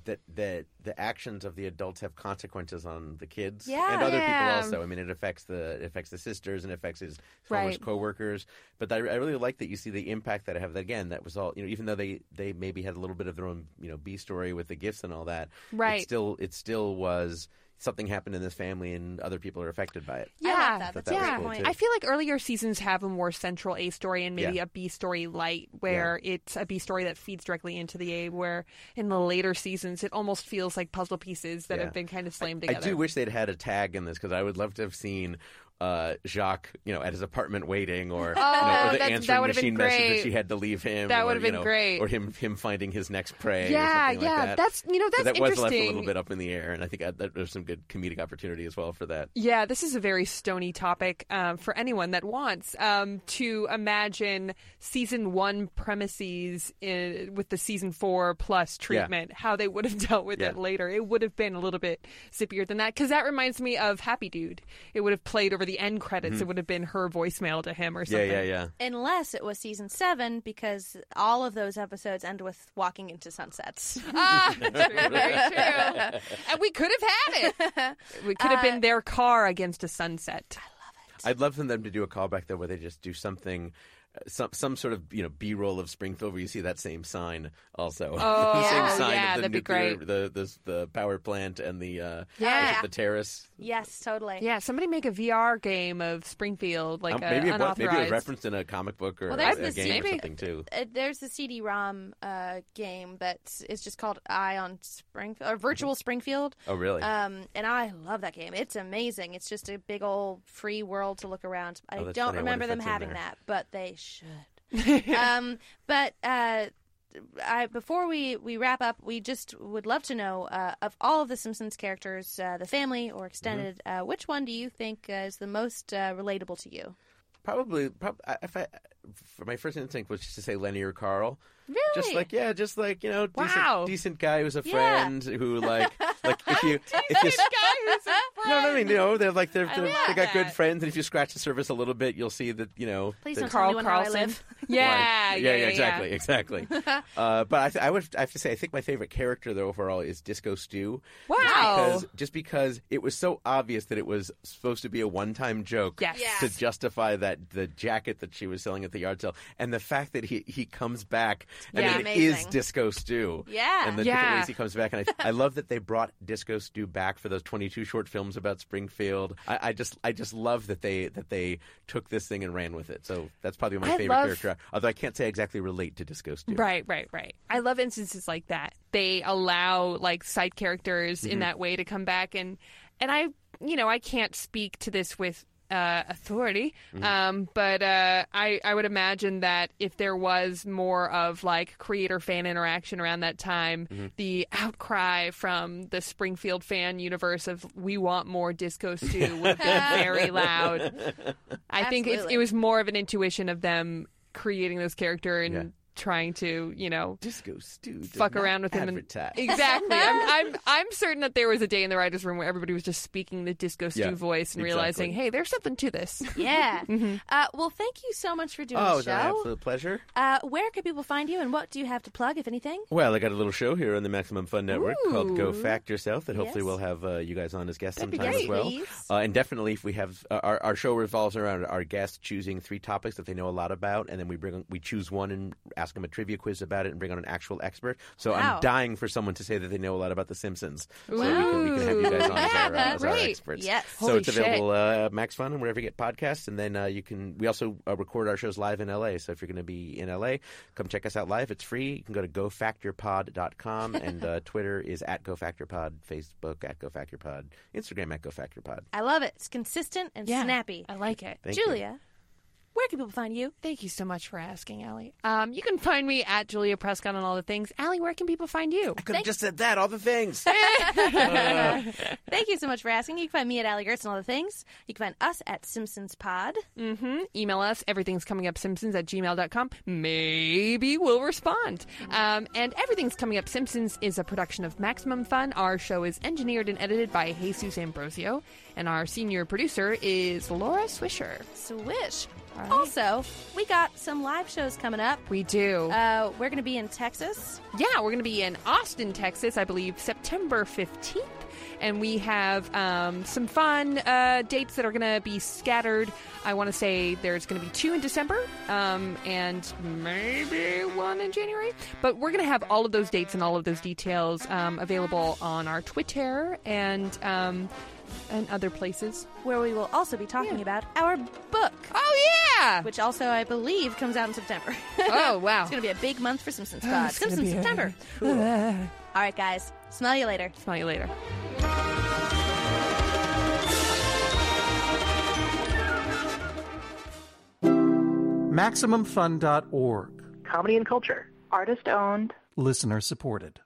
the actions of the adults have consequences on the kids
Yeah.
and other
Yeah.
people also. I mean, it affects the sisters and it affects his Homer's coworkers. But I really like that you see the impact that it have. Again, that was all, you know, even though they maybe had a little bit of their own, you know, B story with the gifts and all that.
Right.
It still was. Something happened in this family and other people are affected by it.
I love that. That's a
was
great
cool,
point.
too.
I feel like earlier seasons have a more central A story and maybe a B story light, where it's a B story that feeds directly into the A, where in the later seasons it almost feels like puzzle pieces that have been kind of slammed together.
I do wish they'd had a tag in this because I would love to have seen Jacques, you know, at his apartment waiting, or, you know, or the answering machine message that she had to leave him.
That
or,
would have been
you know,
great.
Or him finding his next prey.
Yeah,
or something like that.
That's, you know, that's
that
interesting.
was left a little bit up in the air, and I think that there's some good comedic opportunity as well for that.
Yeah, this is a very stony topic for anyone that wants to imagine season 1 premises with the season 4 plus treatment, how they would have dealt with it later. It would have been a little bit zippier than that, because that reminds me of Happy Dude. It would have played over the end credits. It would have been her voicemail to him or something.
Yeah.
Unless it was season 7, because all of those episodes end with walking into sunsets.
True, very true. And we could have had it. We could have been their car against a sunset.
I'd love for them to do a callback though, where they just do something. Some sort of, you know, B-roll of Springfield where you see that same sign also.
Oh,
same sign
yeah,
of the
that'd be
nuclear,
great.
the power plant and the
Yeah.
terrace.
Yes, totally.
Yeah, somebody make a VR game of Springfield, like
maybe
unauthorized.
maybe it was referenced in a comic book or
there's
a
this
game or
maybe-
something too.
There's the CD-ROM game that is just called Eye on Springfield, or Virtual Springfield.
Oh, really?
And I love that game. It's amazing. It's just a big old free world to look around. I
that's
don't
funny. I wonder
remember
if
them
that's in
having
there.
that, but they should. Before we wrap up, we just would love to know of all of the Simpsons characters, the family or extended, which one do you think is the most relatable to you?
Probably, my first instinct was just to say Lenny or Carl.
Really?
Just like you know,
Wow.
decent guy who's a
Yeah.
friend who like if you no, I mean, you know, they got
that.
good friends, and if you scratch the surface a little bit, you'll see that, you know.
Please
that-
don't tell me how I
Carlson.
live.
Yeah,
exactly. But I have to say, I think my favorite character though overall is Disco Stew.
Wow.
Just because it was so obvious that it was supposed to be a one-time joke
Yes.
to justify the jacket that she was selling at the yard sale, and the fact that he comes back and
Yeah.
it is
Amazing.
Disco Stew.
Yeah.
And the different ways he comes back, and I love that they brought Disco Stew back for those 22 short films about Springfield. I just love that they took this thing and ran with it. So that's probably my favorite character. Although I can't say exactly relate to Disco Stew.
Right. I love instances like that. They allow like side characters in that way to come back, and I can't speak to this with authority, but I would imagine that if there was more of like creator fan interaction around that time, the outcry from the Springfield fan universe of "we want more Disco Stew" would be very loud. I think it was more of an intuition of them creating this character and trying to, you know,
Disco Stew does
fuck
not
around with him.
advertise.
Exactly. I'm certain that there was a day in the writers' room where everybody was just speaking the Disco Stew voice and realizing, hey, there's something to this.
Yeah. Well, thank you so much for doing
Oh,
the
it was an
show.
absolute pleasure.
Where can people find you, and what do you have to plug, if anything?
Well, I got a little show here on the Maximum Fun Network called Go Fact Yourself that hopefully
Yes.
we'll have you guys on as guests
That'd be
sometime as
great.
well.
Please.
And definitely, if we have our show revolves around our guests choosing 3 topics that they know a lot about, and then we choose one and ask them a trivia quiz about it and bring on an actual expert. So
Wow.
I'm dying for someone to say that they know a lot about The Simpsons, so we can have you guys on as our
Great.
experts.
Yes.
So
Holy
it's available Max Fun and wherever you get podcasts, and then we also record our shows live in LA. So if you're going to be in LA, come check us out live. It's free. You can go to gofactorpod.com, and Twitter is @gofactorpod, Facebook @gofactorpod, Instagram @gofactorpod.
I love it. It's consistent and snappy.
I like it.
Thank you.
Julia. where can people find you?
Thank you so much for asking, Allie. You can find me at Julia Prescott on all the things. Allie, where can people find you?
I could have just said that, all the things.
Thank you so much for asking. You can find me at Allie Gertz and all the things. You can find us at SimpsonsPod.
Email us, everythingscomingupsimpsons@gmail.com. Maybe we'll respond. And Everything's Coming Up Simpsons is a production of Maximum Fun. Our show is engineered and edited by Jesus Ambrosio. And our senior producer is Laura Swisher.
Swish.
Right.
Also, we got some live shows coming up.
We do.
We're going to be in Texas.
Yeah, we're going to be in Austin, Texas, I believe, September 15th. And we have some fun dates that are going to be scattered. I want to say there's going to be 2 in December and maybe 1 in January. But we're going to have all of those dates and all of those details available on our Twitter and other places.
Where we will also be talking about our book.
Oh, yeah!
Which also, I believe, comes out in September.
Oh, wow.
It's going to be a big month for Simpsons Pod. Simpsons September.
Cool.
All right, guys. Smell you later.
Smell you later.
MaximumFun.org.
Comedy and culture. Artist owned.
Listener supported.